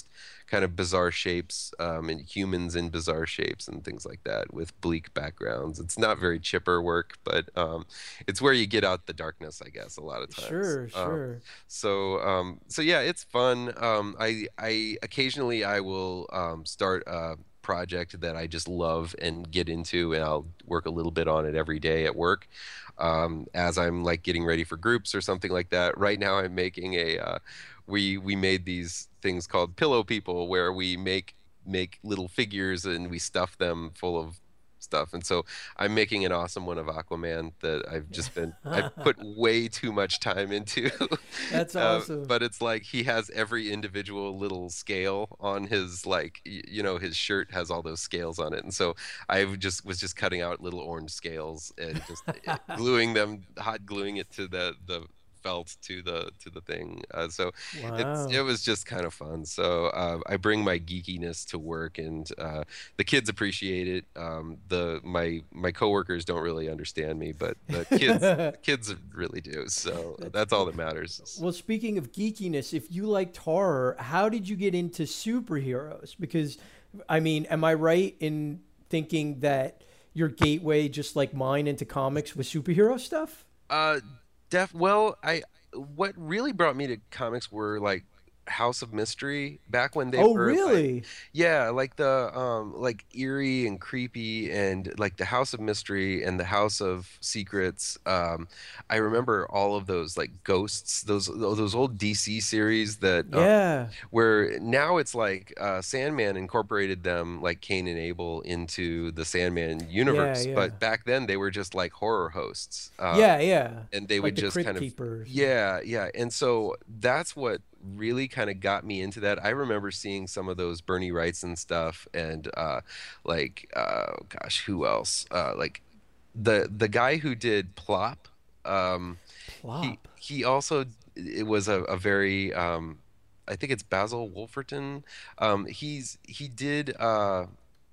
kind of bizarre shapes, um, and humans in bizarre shapes and things like that with bleak backgrounds. It's not very chipper work, but um, it's where you get out the darkness, I guess, a lot of times. Sure, Um, sure. so um, so yeah, it's fun. Um, I I occasionally I will um, start a project that I just love and get into, and I'll work a little bit on it every day at work, um, as I'm like getting ready for groups or something like that. Right now, I'm making a. Uh, we we made these things called pillow people, where we make make little figures and we stuff them full of stuff. And so I'm making an awesome one of Aquaman that I've just been I've put way too much time into. That's Uh, awesome. but it's like he has every individual little scale on his, like, y- you know, his shirt has all those scales on it. And so I would just was just cutting out little orange scales and just uh, gluing them, hot gluing it to the the felt to the to the thing. Uh, so it's it Wow. was just kind of fun. So uh, I bring my geekiness to work, and uh, the kids appreciate it. Um, the my my coworkers don't really understand me, but the kids the kids really do. So that's all that matters. Well, speaking of geekiness, if you liked horror, how did you get into superheroes? Because, I mean, am I right in thinking that your gateway, just like mine, into comics was superhero stuff? Uh, def. Well, I what really brought me to comics were like House of Mystery back when they Oh, were like, really? yeah, like the um like eerie and creepy, and like the House of Mystery and the House of Secrets. Um, I remember all of those like ghosts, those those old D C series that uh, Yeah. where now it's like uh, Sandman incorporated them, like Cain and Abel, into the Sandman Yeah, universe. yeah. But back then they were just like horror hosts, uh, Yeah, yeah. and they Like would the just Crypt kind of, Keepers. yeah, yeah. And so that's what really kind of got me into that. I remember seeing some of those Bernie Wrights and stuff, and uh, like uh, gosh, who else? Uh, like the the guy who did Plop. Um, he Plop. he also it was a, a very um, I think it's Basil Wolferton. Um, he's he did uh,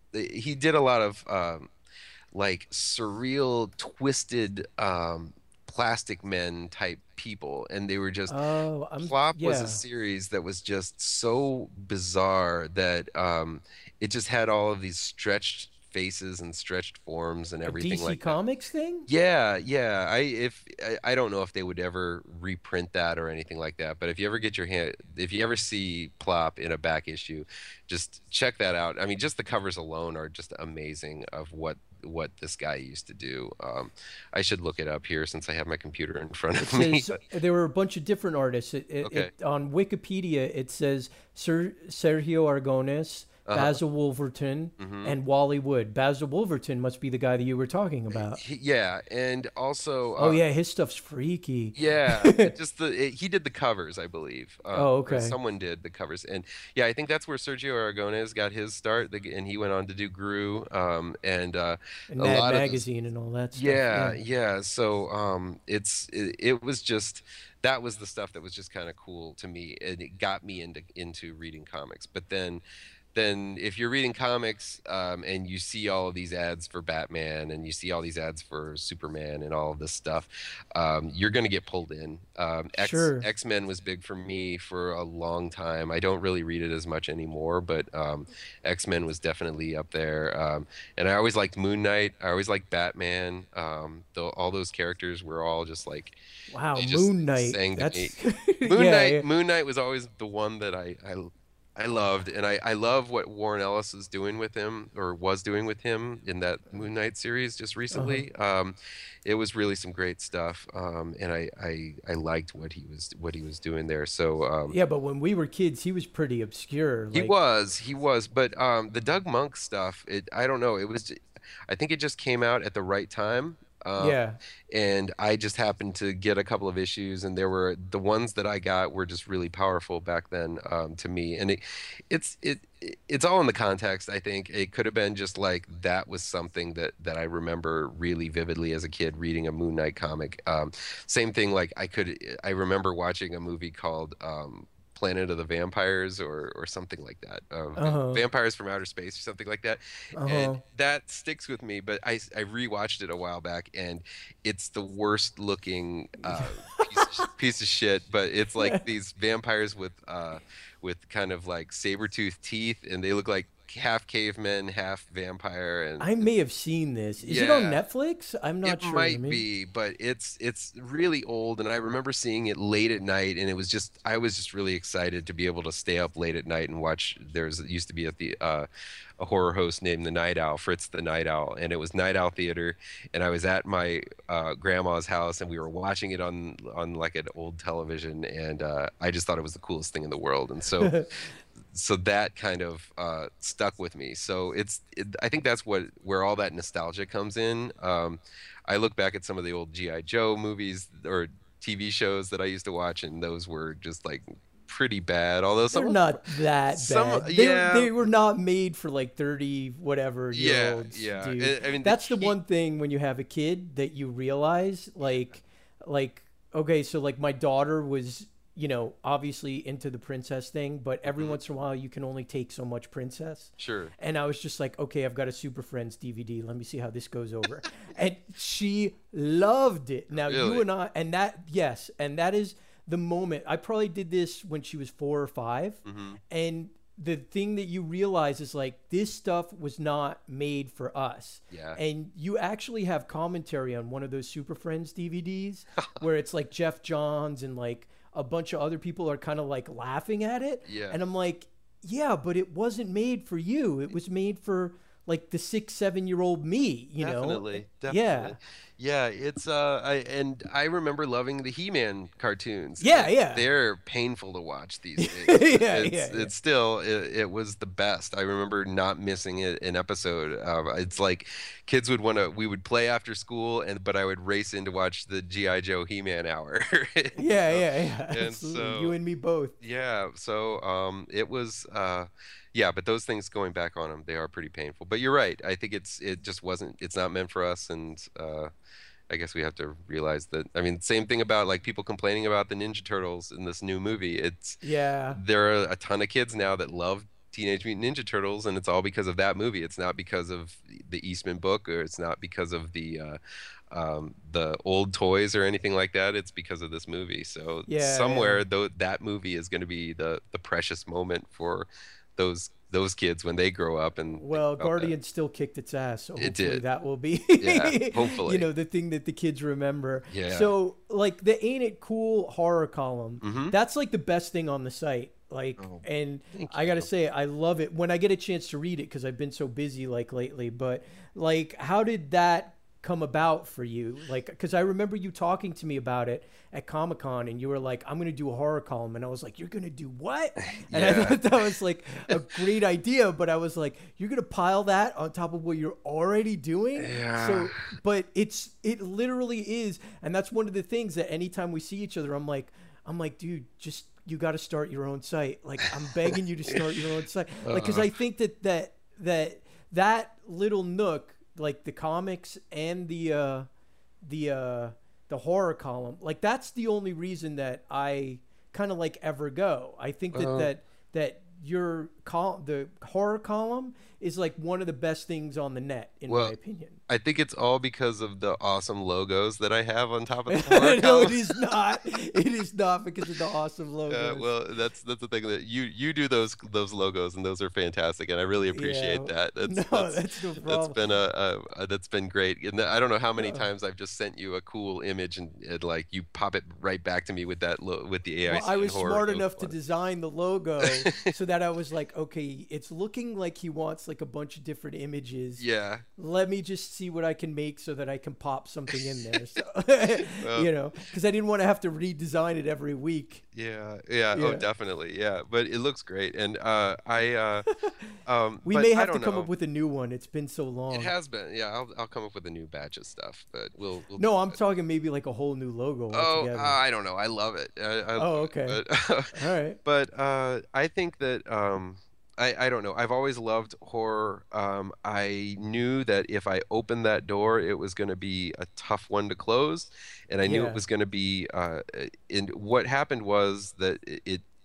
he did a lot of um, like surreal, twisted, um, plastic men type people, and they were just Oh, I'm, Plop was a yeah. series that was just so bizarre that um, it just had all of these stretched faces and stretched forms and A everything D C like that. Comics thing? Yeah, yeah. I if I, I don't know if they would ever reprint that or anything like that, but if you ever get your hand, if you ever see Plop in a back issue, just check that out. I mean, just the covers alone are just amazing of what what this guy used to do. Um, I should look it up here since I have my computer in front It of me. says there were a bunch of different artists. It, it, Okay. it on Wikipedia it says Ser, Sergio Aragones, Uh-huh. Basil Wolverton, Hmm. and Wally Wood. Basil Wolverton must be the guy that you were talking about. He- yeah, and also Oh uh, yeah, his stuff's freaky. yeah, it just the it, he did the covers, I believe. Uh, Oh, or okay. someone did the covers, and yeah, I think that's where Sergio Aragonés got his start. The, and he went on to do Gru, um, and uh, And a Mad lot of this. Magazine and all that stuff. Yeah, Yeah. yeah. So um, it's it, it was just that was the stuff that was just kind of cool to me, and it got me into into reading comics. But then then if you're reading comics, um, and you see all of these ads for Batman and you see all these ads for Superman and all of this stuff, um, you're going to get pulled in. Um, X Sure. X-Men was big for me for a long time. I don't really read it as much anymore, but um, X-Men was definitely up there. Um, and I always liked Moon Knight. I always liked Batman. Um, though all those characters were all just like Wow, they just Moon Knight. sang to me. That's Moon yeah, Knight, yeah. Moon Knight was always the one that I, I, I loved, and I, I love what Warren Ellis is doing with him, or was doing with him in that Moon Knight series just Uh-huh. recently. Um, it was really some great stuff, um, and I, I, I liked what he was what he was doing there. So um, Yeah, but when we were kids, he was pretty obscure. he Like, was, he was, but um, the Doug Monk stuff, it, I don't know, it was, I think it just came out at the right time. Um, yeah, and I just happened to get a couple of issues, and there were the ones that I got were just really powerful back then, um, to me. And it, it's it it's all in the context. I think it could have been just like that was something that that I remember really vividly as a kid reading a Moon Knight comic. Um, same thing, like I could I remember watching a movie called um, Planet of the Vampires or or something like that. Uh, Uh-huh. Vampires from Outer Space or something like that. Uh-huh. And that sticks with me. But I I rewatched it a while back, and it's the worst looking uh, piece, of, piece of shit. But it's like these vampires with uh with kind of like saber-toothed teeth, and they look like half caveman, half vampire. And I may have seen this. Is it on Yeah. Netflix? I'm not it sure. might Maybe- be, but it's it's really old, and I remember seeing it late at night, and it was just I was just really excited to be able to stay up late at night and watch. There's it used to be at the uh, a horror host named the Night Owl, Fritz the Night Owl, and it was Night Owl Theater, and I was at my uh, grandma's house, and we were watching it on on like an old television, and uh, I just thought it was the coolest thing in the world, and so. So that kind of uh, stuck with me. So it's, it, I think that's what where all that nostalgia comes in. Um, I look back at some of the old G I. Joe movies or T V shows that I used to watch, and those were just like pretty bad. Although some They're of- not that some- bad. They, yeah. they were not made for like thirty whatever year Yeah, olds. yeah. Dude. I- I mean, that's the he- one thing when you have a kid that you realize, like, like okay, so like my daughter was, you know, obviously into the princess thing, but every Mm-hmm. once in a while you can only take so much princess. Sure. And I was just like, okay, I've got a Super Friends D V D. Let me see how this goes over. And she loved it. Now you Really? and I, and that, yes, and that is the moment. I probably did this when she was four or five. Mm-hmm. And the thing that you realize is like, this stuff was not made for us. Yeah. And you actually have commentary on one of those Super Friends D V Ds where it's like Jeff Johns and like a bunch of other people are kind of like laughing at it. Yeah. And I'm like, yeah, but it wasn't made for you. It was made for like the six, seven year old me, you Definitely, know? definitely. Yeah. Yeah, it's uh I and I remember loving the He-Man cartoons. Yeah, It- yeah. They're painful to watch these days. Yeah, it's, yeah, yeah. it's still it, it was the best. I remember not missing it, an episode. Uh, it's like kids would want to we would play after school, and but I would race in to watch the G I. Joe He-Man hour. Yeah, yeah, yeah. And Absolutely. so- You and me both. Yeah, so um, it was, uh, yeah, but those things going back on them, they are pretty painful. But you're right. I think it's it just wasn't. It's not meant for us, and uh, I guess we have to realize that. I mean, same thing about like people complaining about the Ninja Turtles in this new movie. It's Yeah. there are a ton of kids now that love Teenage Mutant Ninja Turtles, and it's all because of that movie. It's not because of the Eastman book, or it's not because of the. Uh, um, the old toys or anything like that. It's because of this movie. So Yeah, somewhere yeah. though that movie is going to be the the precious moment for those those kids when they grow up. And think Well, about that. Guardian still kicked its ass, so It hopefully did. that will be, Yeah, hopefully. you know, the thing that the kids remember. Yeah. So, like the Ain't It Cool horror column, Mhm. that's like the best thing on the site. Like, Oh, and thank I gotta you. say, I love it when I get a chance to read it because I've been so busy like lately. But like, how did that come about for you? Like, because I remember you talking to me about it at Comic Con, and you were like, "I'm gonna do a horror column," and I was like, "You're gonna do what?" And I Yeah. thought that was like a great idea, but I was like, "You're gonna pile that on top of what you're already doing?" Yeah. So, but it's it literally is, and that's one of the things that anytime we see each other, I'm like, I'm like, dude, just you got to start your own site. Like, I'm begging you to start your own site, like, because I think that that that that little nook, like the comics and the uh, the uh, the horror column, like that's the only reason that I kind of like ever go. I think that Uh-huh. that that your col- the horror column is like one of the best things on the net, in Well, my opinion. I think it's all because of the awesome logos that I have on top of the horror No, column. it is not. It is not because of the awesome logo. Uh, well, that's that's the thing that you you do those those logos, and those are fantastic, and I really appreciate Yeah. that. That's, No, that's, that's no that's problem. been a, a, a that's been great. And I don't know how many Uh. times I've just sent you a cool image, and, and like you pop it right back to me with that lo- with the A I. Well, I was horror smart logo enough to on it. design the logo so that I was like, okay, it's looking like he wants like a bunch of different images. Yeah. Let me just see what I can make so that I can pop something in there. So, Well- you know, because I didn't want to have to redesign it every week. Yeah, yeah, Yeah. oh, definitely, yeah. But it looks great, and uh, I, uh, um, We but may I have to don't come know. up with a new one. It's been so long. It has been, yeah. I'll I'll come up with a new batch of stuff, but we'll. we'll No, do I'm it. talking maybe like a whole new logo Oh, altogether. uh, I don't know. I love it. I, I Oh, love it, okay. But, All right. but uh, I think that um, I I don't know. I've always loved horror. Um, I knew that if I opened that door, it was going to be a tough one to close, and I knew Yeah. it was going to be. Uh, and what happened was that it. it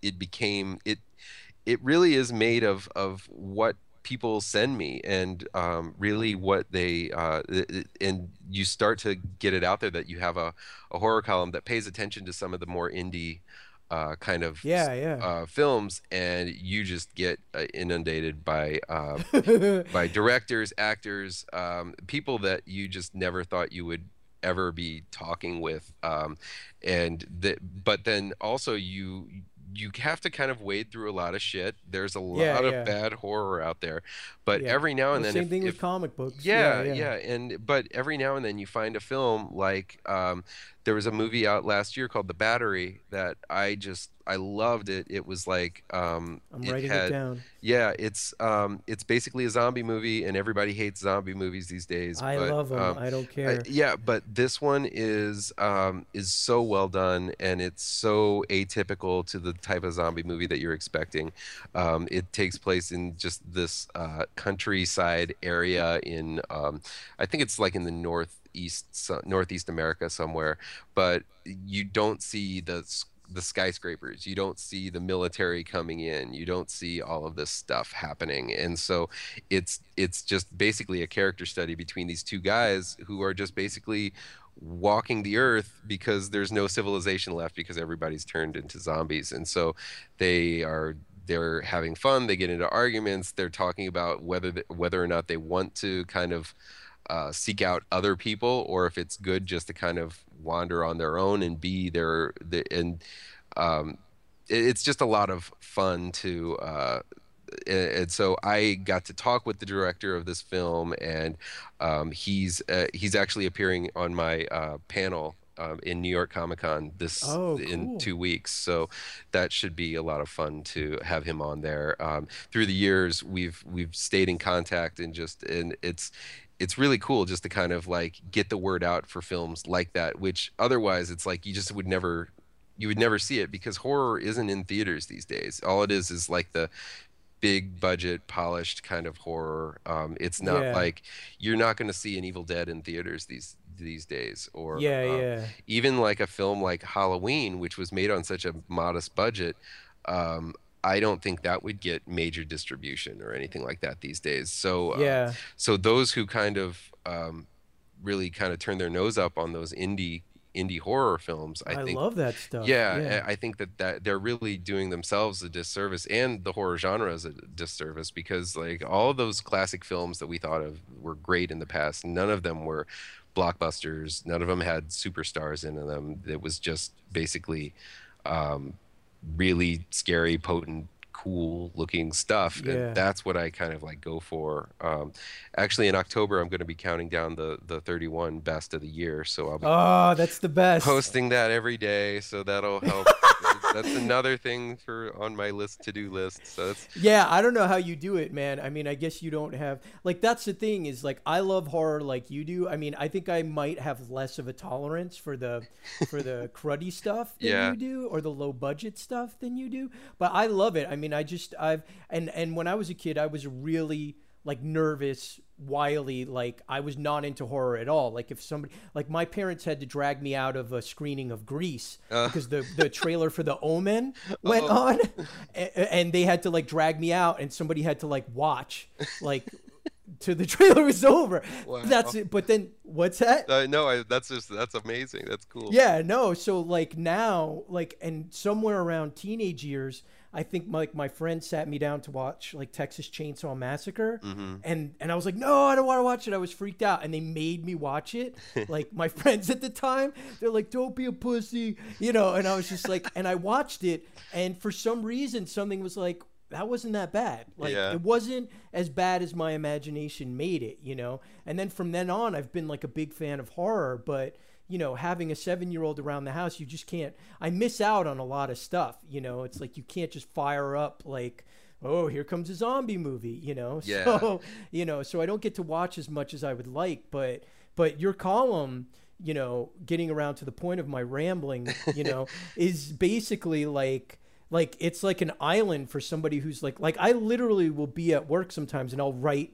it became it it really is made of of what people send me, and um, really what they uh, and you start to get it out there that you have a, a horror column that pays attention to some of the more indie uh, kind of Yeah, yeah. uh, films, and you just get uh, inundated by uh, by directors, actors, um, people that you just never thought you would ever be talking with, um, and that. But then also you you have to kind of wade through a lot of shit. There's a lot Yeah, of yeah. bad horror out there, but Yeah. every now and Well, then, same if, thing with if comic books. yeah, Yeah, yeah, and but every now and then you find a film like um, there was a movie out last year called The Battery that I just I loved it. It was like um, I'm it writing had it down. yeah, it's um, it's basically a zombie movie, and everybody hates zombie movies these days. I but, love them. um, I don't I, care. yeah, but this one is um, is so well done, and it's so atypical to the type of zombie movie that you're expecting. Um, it takes place in just this uh, countryside area in um, I think it's like in the northeast so, northeast America somewhere, but you don't see the s- the skyscrapers, you don't see the military coming in, you don't see all of this stuff happening, and so it's it's just basically a character study between these two guys who are just basically walking the earth because there's no civilization left because everybody's turned into zombies, and so they are they're having fun, they get into arguments, they're talking about whether th- whether or not they want to kind of uh, seek out other people, or if it's good just to kind of wander on their own and be their the and um, it- it's just a lot of fun to uh, and, and so I got to talk with the director of this film, and um, he's uh, he's actually appearing on my uh, panel. Um, in New York Comic Con this Oh, in cool. two weeks, so that should be a lot of fun to have him on there. Um, through the years, we've we've stayed in contact, and just and it's it's really cool just to kind of like get the word out for films like that, which otherwise it's like you just would never you would never see it because horror isn't in theaters these days. All it is is like the big budget polished kind of horror. Um, it's not Yeah. like you're not going to see an Evil Dead in theaters these these days, or Yeah, um, yeah. even like a film like Halloween, which was made on such a modest budget. Um, I don't think that would get major distribution or anything like that these days. So uh, Yeah. so those who kind of um, really kind of turn their nose up on those indie indie horror films, I, I think love that stuff. yeah, Yeah. I I think that, that they're really doing themselves a disservice and the horror genre as a disservice, because like all of those classic films that we thought of were great in the past, none of them were blockbusters. None of them had superstars in them. It was just basically um, really scary, potent, cool looking stuff. Yeah. And that's what I kind of like go for. Um, actually, in October, I'm going to be counting down the, the thirty-one best of the year. So I'll be Oh, that's the best. posting that every day, so that'll help. That's another thing for on my list to do list. So it's Yeah, I don't know how you do it, man. I mean, I guess you don't have like that's the thing is like I love horror like you do. I mean, I think I might have less of a tolerance for the for the cruddy stuff than Yeah. you do, or the low budget stuff than you do. But I love it. I mean, I just I've and and when I was a kid, I was really like nervous, wily, like I was not into horror at all. Like if somebody like my parents had to drag me out of a screening of Grease Uh. because the the trailer for The Omen went Uh-oh. on, a- and they had to like drag me out, and somebody had to like watch like till the trailer was over. Wow. That's it. But then what's that? uh, no, I, that's just that's amazing. That's cool. Yeah, no. So like now, like, and somewhere around teenage years, I think my, like my friend sat me down to watch like Texas Chainsaw Massacre, Mm-hmm. and and I was like, no, I don't want to watch it. I was freaked out, and they made me watch it. Like my friends at the time, they're like, don't be a pussy, you know. And I was just like, and I watched it, and for some reason, something was like, that wasn't that bad. Like Yeah. it wasn't as bad as my imagination made it, you know. And then from then on, I've been like a big fan of horror, but you know, having a seven-year-old around the house, you just can't. I miss out on a lot of stuff, you know. It's like you can't just fire up like, oh, here comes a zombie movie, you know. Yeah. So, you know, so I don't get to watch as much as I would like, but but your column, you know, getting around to the point of my rambling, you know, is basically like like it's like an island for somebody who's like like I literally will be at work sometimes and I'll write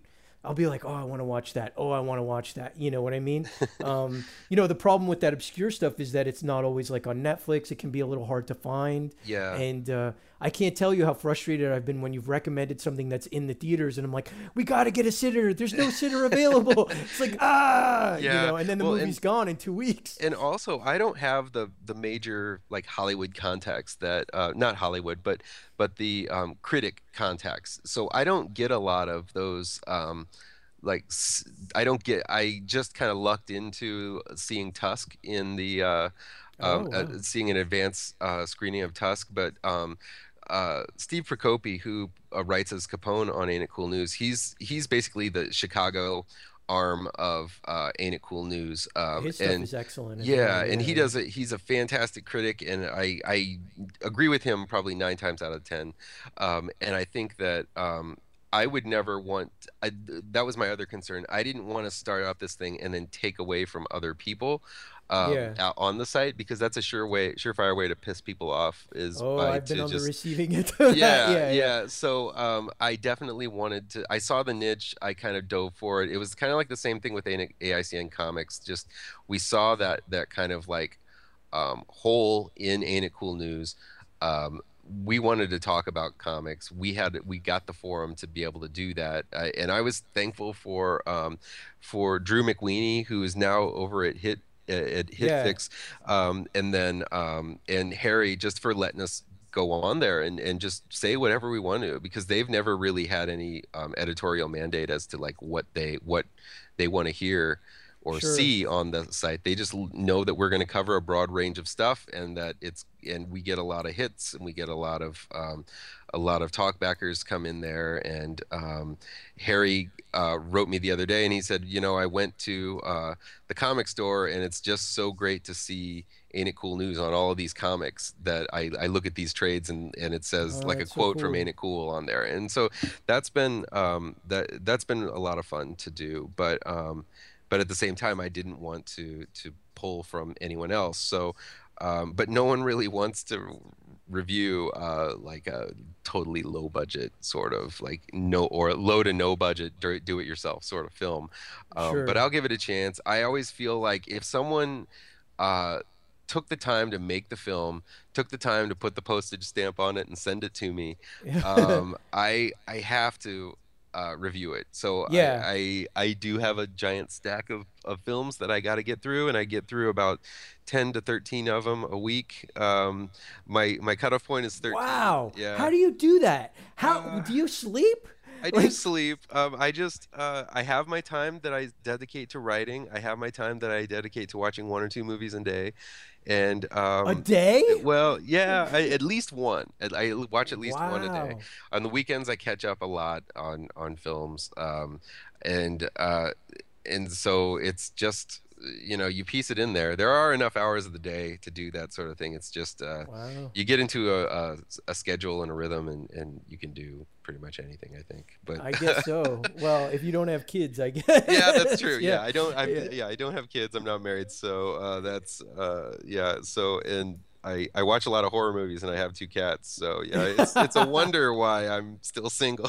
I'll be like, oh, I want to watch that. Oh, I want to watch that. You know what I mean? um, you know, the problem with that obscure stuff is that it's not always like on Netflix. It can be a little hard to find. Yeah. And uh, I can't tell you how frustrated I've been when you've recommended something that's in the theaters, and I'm like, we got to get a sitter. There's no sitter available. It's like, ah, Yeah. you know, and then the Well, movie's and- gone in two weeks. And also, I don't have the the major like Hollywood contacts that uh, not Hollywood, but but the um, critic contacts. So I don't get a lot of those. Um, like s- I don't get. I just kind of lucked into seeing Tusk in the uh, um, Oh, uh, wow. seeing an advanced uh, screening of Tusk, but. Um, uh, Steve Prokopi, who uh, writes as Capone on Ain't It Cool News, he's he's basically the Chicago arm of uh, Ain't It Cool News. Um, His stuff and is excellent. as yeah, well. and he Yeah. does it. He's a fantastic critic, and I I agree with him probably nine times out of ten. Um, and I think that um, I would never want. I, that was my other concern. I didn't want to start up this thing and then take away from other people. Um, Yeah. out on the site, because that's a sure way, surefire way to piss people off. Is Oh, by I've been to on just the receiving end. yeah, of that. yeah, yeah, So um, I definitely wanted to. I saw the niche. I kind of dove for it. It was kind of like the same thing with A I C N Comics. Just we saw that that kind of like um, hole in Ain't It Cool News. Um, we wanted to talk about comics. We had we got the forum to be able to do that, I, and I was thankful for um, for Drew McWeeny, who is now over at Hit at Yeah. HitFix, um, and then um, and Harry, just for letting us go on there and, and just say whatever we want to, because they've never really had any um, editorial mandate as to like what they what they want to hear or Sure. see on the site. They just l- know that we're going to cover a broad range of stuff, and that it's and we get a lot of hits, and we get a lot of um, a lot of talkbackers come in there. And um, Harry uh, wrote me the other day, and he said, you know, I went to uh, the comic store, and it's just so great to see Ain't It Cool News on all of these comics, that I, I look at these trades, and, and it says Oh, like a that's so quote from cool. Ain't It Cool on there. And so that's been um, that that's been a lot of fun to do. But um, but at the same time, I didn't want to to pull from anyone else. So um, but no one really wants to review uh, like a totally low budget sort of like no or low to no budget do it yourself sort of film. Um, Sure. But I'll give it a chance. I always feel like if someone uh, took the time to make the film, took the time to put the postage stamp on it and send it to me, um, I I have to uh, review it. So Yeah. I, I I do have a giant stack of, of films that I got to get through, and I get through about ten to thirteen of them a week. Um, my my cutoff point is thirteen. Wow. Yeah. How do you do that? How Uh, do you sleep? I do sleep. Um, I just uh, I have my time that I dedicate to writing. I have my time that I dedicate to watching one or two movies a day, and um, A day? well, yeah, I, at least one. I I watch at least one a day. Wow. On the weekends, I catch up a lot on on films, um, and uh, and so it's just you know you piece it in there. There are enough hours of the day to do that sort of thing. It's just uh, Wow. you get into a, a a schedule and a rhythm, and and you can do pretty much anything, I think. But I guess so. Well, if you don't have kids, I guess. yeah, that's true. Yeah, I don't. I, Yeah. yeah. I don't have kids. I'm not married, so uh, that's uh, yeah. So and I I watch a lot of horror movies, and I have two cats. So yeah, it's it's a wonder why I'm still single.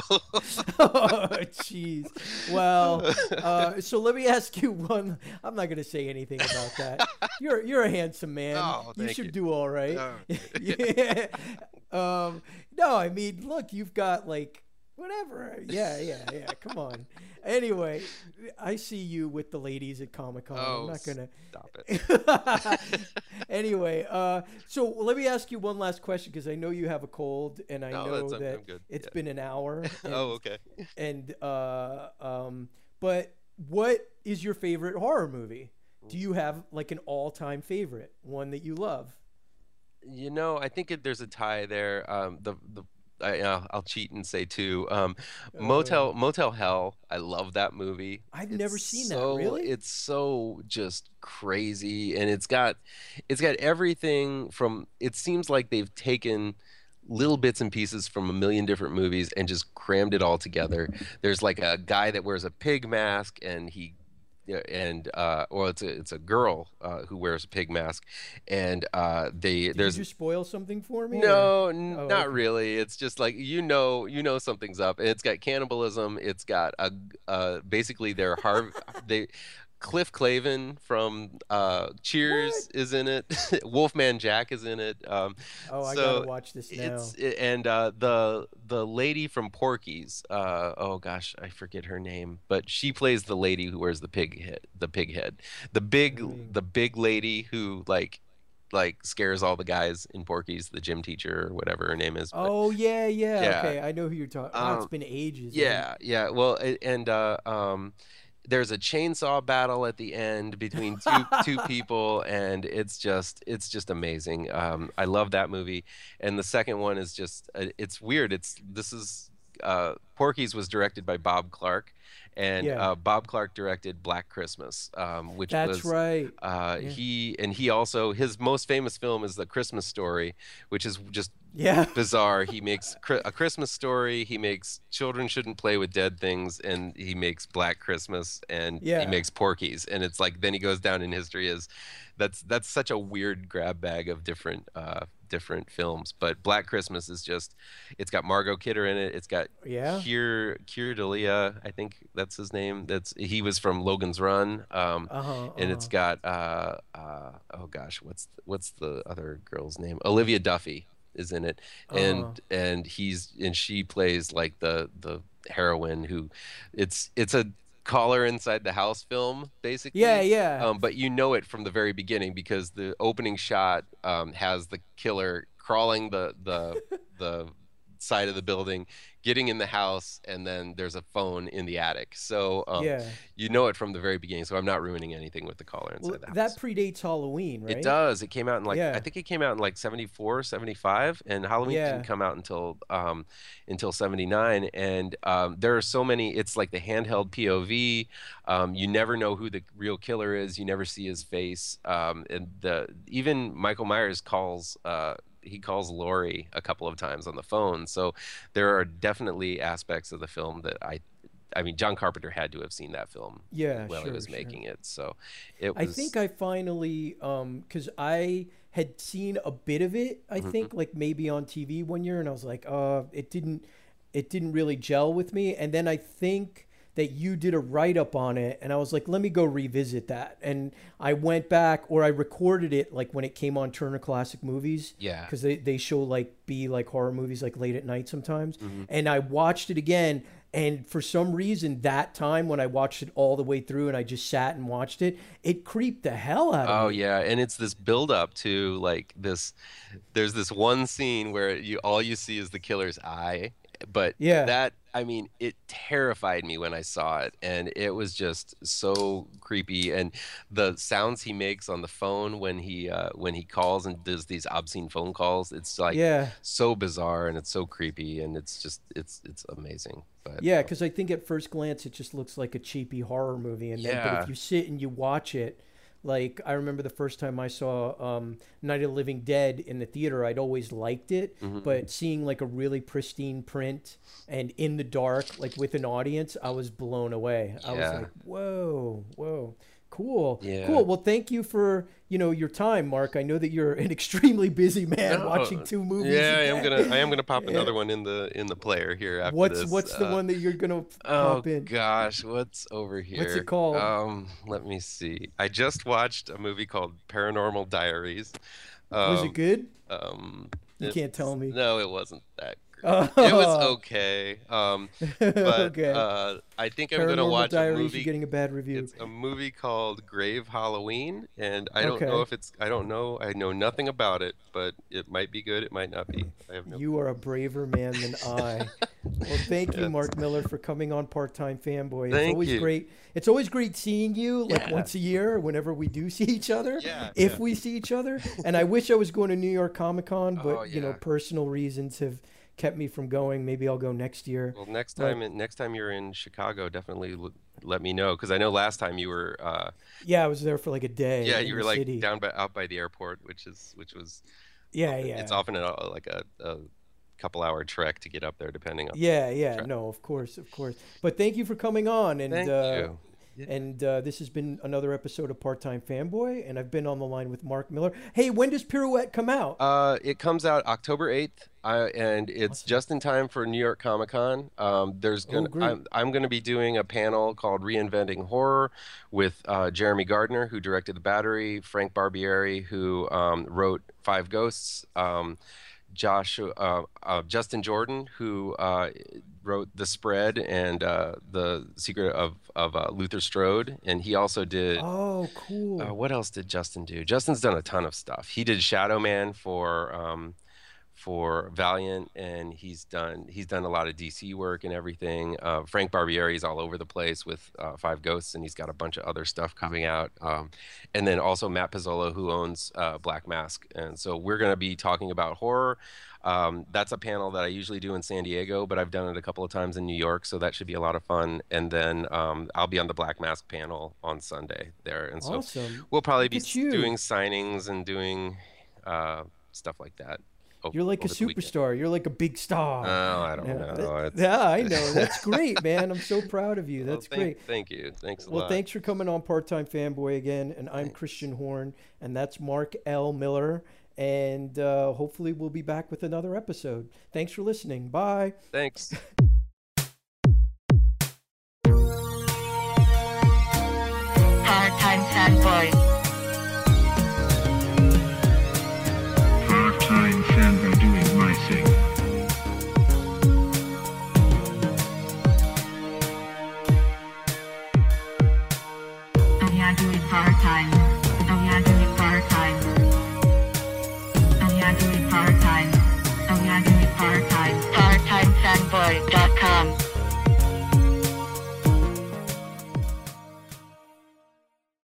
Oh, jeez. Well, uh, so let me ask you one. I'm not going to say anything about that. You're you're a handsome man. Oh, you thank should you. do all right. Oh. Yeah. Um, no, I mean, look, you've got like whatever. Yeah, yeah, yeah. Come on. Anyway, I see you with the ladies at Comic Con. Oh, I'm not gonna. Stop it. Anyway, uh, so let me ask you one last question, because I know you have a cold, and I No, know that's- I'm- that I'm good. it's Yeah. been an hour. And, Oh, okay. and uh, um, but what is your favorite horror movie? Do you have like an all-time favorite, one that you love? You know, I think it, there's a tie there. Um, the the I, uh, I'll cheat and say two. Um, Motel Motel Hell. I love that movie. I've It's never seen that, so- really? It's so just crazy, and it's got it's got everything from. It seems like they've taken little bits and pieces from a million different movies and just crammed it all together. There's like a guy that wears a pig mask, and he yeah, and uh, well, it's a it's a girl uh, who wears a pig mask, and uh, they Did you there's just spoil something for me? Or? no, n- Oh, not okay. really. It's just like you know, you know something's up. And it's got cannibalism. It's got a uh, basically their Harv they Cliff Clavin from uh, What? Cheers is in it. Wolfman Jack is in it. Um, Oh, I gotta so watch this now. it's i- and uh, the the lady from Porky's. Uh, oh gosh, I forget her name, but she plays the lady who wears the pig head. The pig head. The big Pig. the big lady who like like scares all the guys in Porky's, the gym teacher or whatever her name is. But Oh yeah, yeah. yeah, Okay, I know who you're talking. Wow, it's um, been ages, man. yeah, yeah. Well, a- and uh, um, there's a chainsaw battle at the end between two two people, and it's just it's just amazing. Um, I love that movie, and the second one is just uh, it's weird. It's this is uh, Porky's was directed by Bob Clark, and Yeah, uh, Bob Clark directed Black Christmas, um, which that's was right. uh, Yeah, he and he also his most famous film is The Christmas Story, which is just yeah, bizarre. He makes Chri- a Christmas Story. He makes Children Shouldn't Play with Dead Things, and he makes Black Christmas, and he yeah, makes Porky's. And it's like then he goes down in history as that's that's such a weird grab bag of different uh, different films. But Black Christmas is just it's got Margot Kidder in it. It's got yeah. Keir Keir Dullea, I think that's his name. That's he was from Logan's Run. Um, Uh huh. and Uh it's huh. got uh, uh, oh gosh, what's what's the other girl's name? Olivia Duffy is in it, Uh huh. and and he's and she plays like the the heroine who, it's it's a collar inside the house film Yeah, basically, yeah, um, but you know it from the very beginning because the opening shot um, has the killer crawling the the the side of the building, getting in the house, and then there's a phone in the attic. So um, yeah. you know it from the very beginning. So I'm not ruining anything with the collar Well, inside the that house. predates Halloween, It right? does. It came out in like I Yeah, think it came out in like seventy-four, seventy-five, and Halloween didn't yeah, come out until um until seventy-nine. And um there are so many. It's like the handheld P O V. Um you never know who the real killer is. You never see his face. Um and the even Michael Myers calls uh he calls Laurie a couple of times on the phone. So there are definitely aspects of the film that I I mean John Carpenter had to have seen that film yeah. while he Sure, was sure. making it. So it I was think I finally, um, because I had seen a bit of it. I mhm, think like maybe on T V one year, and I was like, uh, it didn't, it didn't really gel with me. And then I think that you did a write up on it, and I was like, let me go revisit that. And I went back, or I recorded it like when it came on Turner Classic Movies, yeah. because they they show like B like horror movies like late at night sometimes. Mhm. And I watched it again. And for some reason, that time when I watched it all the way through and I just sat and watched it, it creeped the hell out of Oh me. yeah, and it's this build up to like this there's this one scene where you all you see is the killer's eye, but Yeah, that I mean, it terrified me when I saw it, and it was just so creepy. And the sounds he makes on the phone when he uh, when he calls and does these obscene phone calls, it's like yeah, so bizarre and it's so creepy and it's just it's it's amazing. But yeah. uh, Because I think at first glance it just looks like a cheapy horror movie, and then but yeah, if you sit and you watch it, like I remember the first time I saw um, Night of the Living Dead in the theater, I'd always liked it, hmm but seeing like a really pristine print and in the dark, like with an audience, I was blown away. I was yeah, like, whoa, whoa. Cool. yeah. Cool. Well, thank you for, you know, your time, Mark. I know that you're an extremely busy man watching No, two movies yeah, a I am day. gonna I am gonna pop Yeah. another one in the in the player here after What's this. what's the Uh, one that you're gonna oh pop in? gosh, what's over What's it here? called? Um, let me see. I just watched a movie called Paranormal Diaries. Was it Um, good? um, You can't tell it's me. no, it wasn't that great. It was Oh, okay. Um, but okay. uh, I think I'm gonna Paranormal watch a Diaries, you're movie. getting a bad review. It's a movie called Grave Halloween, and I don't know Okay. if it's. I don't know. I know nothing about it, but it might be good. It might not be. I have no You are a braver man than I. Well, thank you, Yes. Mark Miller, for coming on Part Time Fanboy. It's Thank always you. great. It's always great seeing you, like Yeah. once a year, whenever we do see each other, Yeah. if Yeah. we see each other. And I wish I was going to New York Comic Con, but Oh you know, yeah. personal reasons have kept me from going. Maybe I'll go next year. Well, next But time, next time you're in Chicago, definitely l- let me know because I know last time you were. Uh, yeah, I was there for like a day yeah, in you the were like city. down by out by the airport, which is which was. Yeah, Often, it's yeah. often a, like a, a couple hour trek to get up there, depending on Yeah, yeah, traffic. no, of course, of course. But thank you for coming on, and Thank uh, you. Yeah. And uh, this has been another episode of Part-Time Fanboy, and I've been on the line with Mark Miller. Hey, when does Pirouette come out? Uh, it comes out October eighth, uh, and it's Awesome. just in time for New York Comic Con. Um, there's gonna, Oh, great. I'm, I'm going to be doing a panel called Reinventing Horror with uh, Jeremy Gardner, who directed The Battery, Frank Barbieri, who um, wrote Five Ghosts, um, Josh, uh, uh, Justin Jordan, who uh, wrote The Spread and uh, The Secret of, of uh, Luther Strode, and he also did. Oh, cool. Uh, what else did Justin do? Justin's done a ton of stuff. He did Shadow Man for um, for Valiant, and he's done he's done a lot of D C work and everything. Uh, Frank Barbieri's all over the place with uh, Five Ghosts, and he's got a bunch of other stuff coming out. Um, and then also Matt Pizzolo, who owns uh, Black Mask, and so we're going to be talking about horror. Um, that's a panel that I usually do in San Diego, but I've done it a couple of times in New York, so that should be a lot of fun. And then um, I'll be on the Black Mask panel on Sunday there, and so Awesome. we'll probably Look be at you. doing signings and doing uh, stuff like that. o- You're like a over the weekend. superstar. You're like a big star. Oh, I don't Yeah, know. that- It's- yeah, I know. That's great, man. I'm so proud of you. Well, That's thank, great. Thank you. Thanks a Well, lot. thanks for coming on Part-Time Fanboy again. And I'm Thanks. Christian Horn, and that's Mark L. Miller. And uh, hopefully we'll be back with another episode. Thanks for listening. Bye. Thanks. Part-Time Fanboy. Part-time fanboy doing my thing. Oh yeah, do it part-time. Oh yeah, do it part-time. Oh yeah, do it part-time. Oh yeah, do it part-time. Part-Time Fanboy.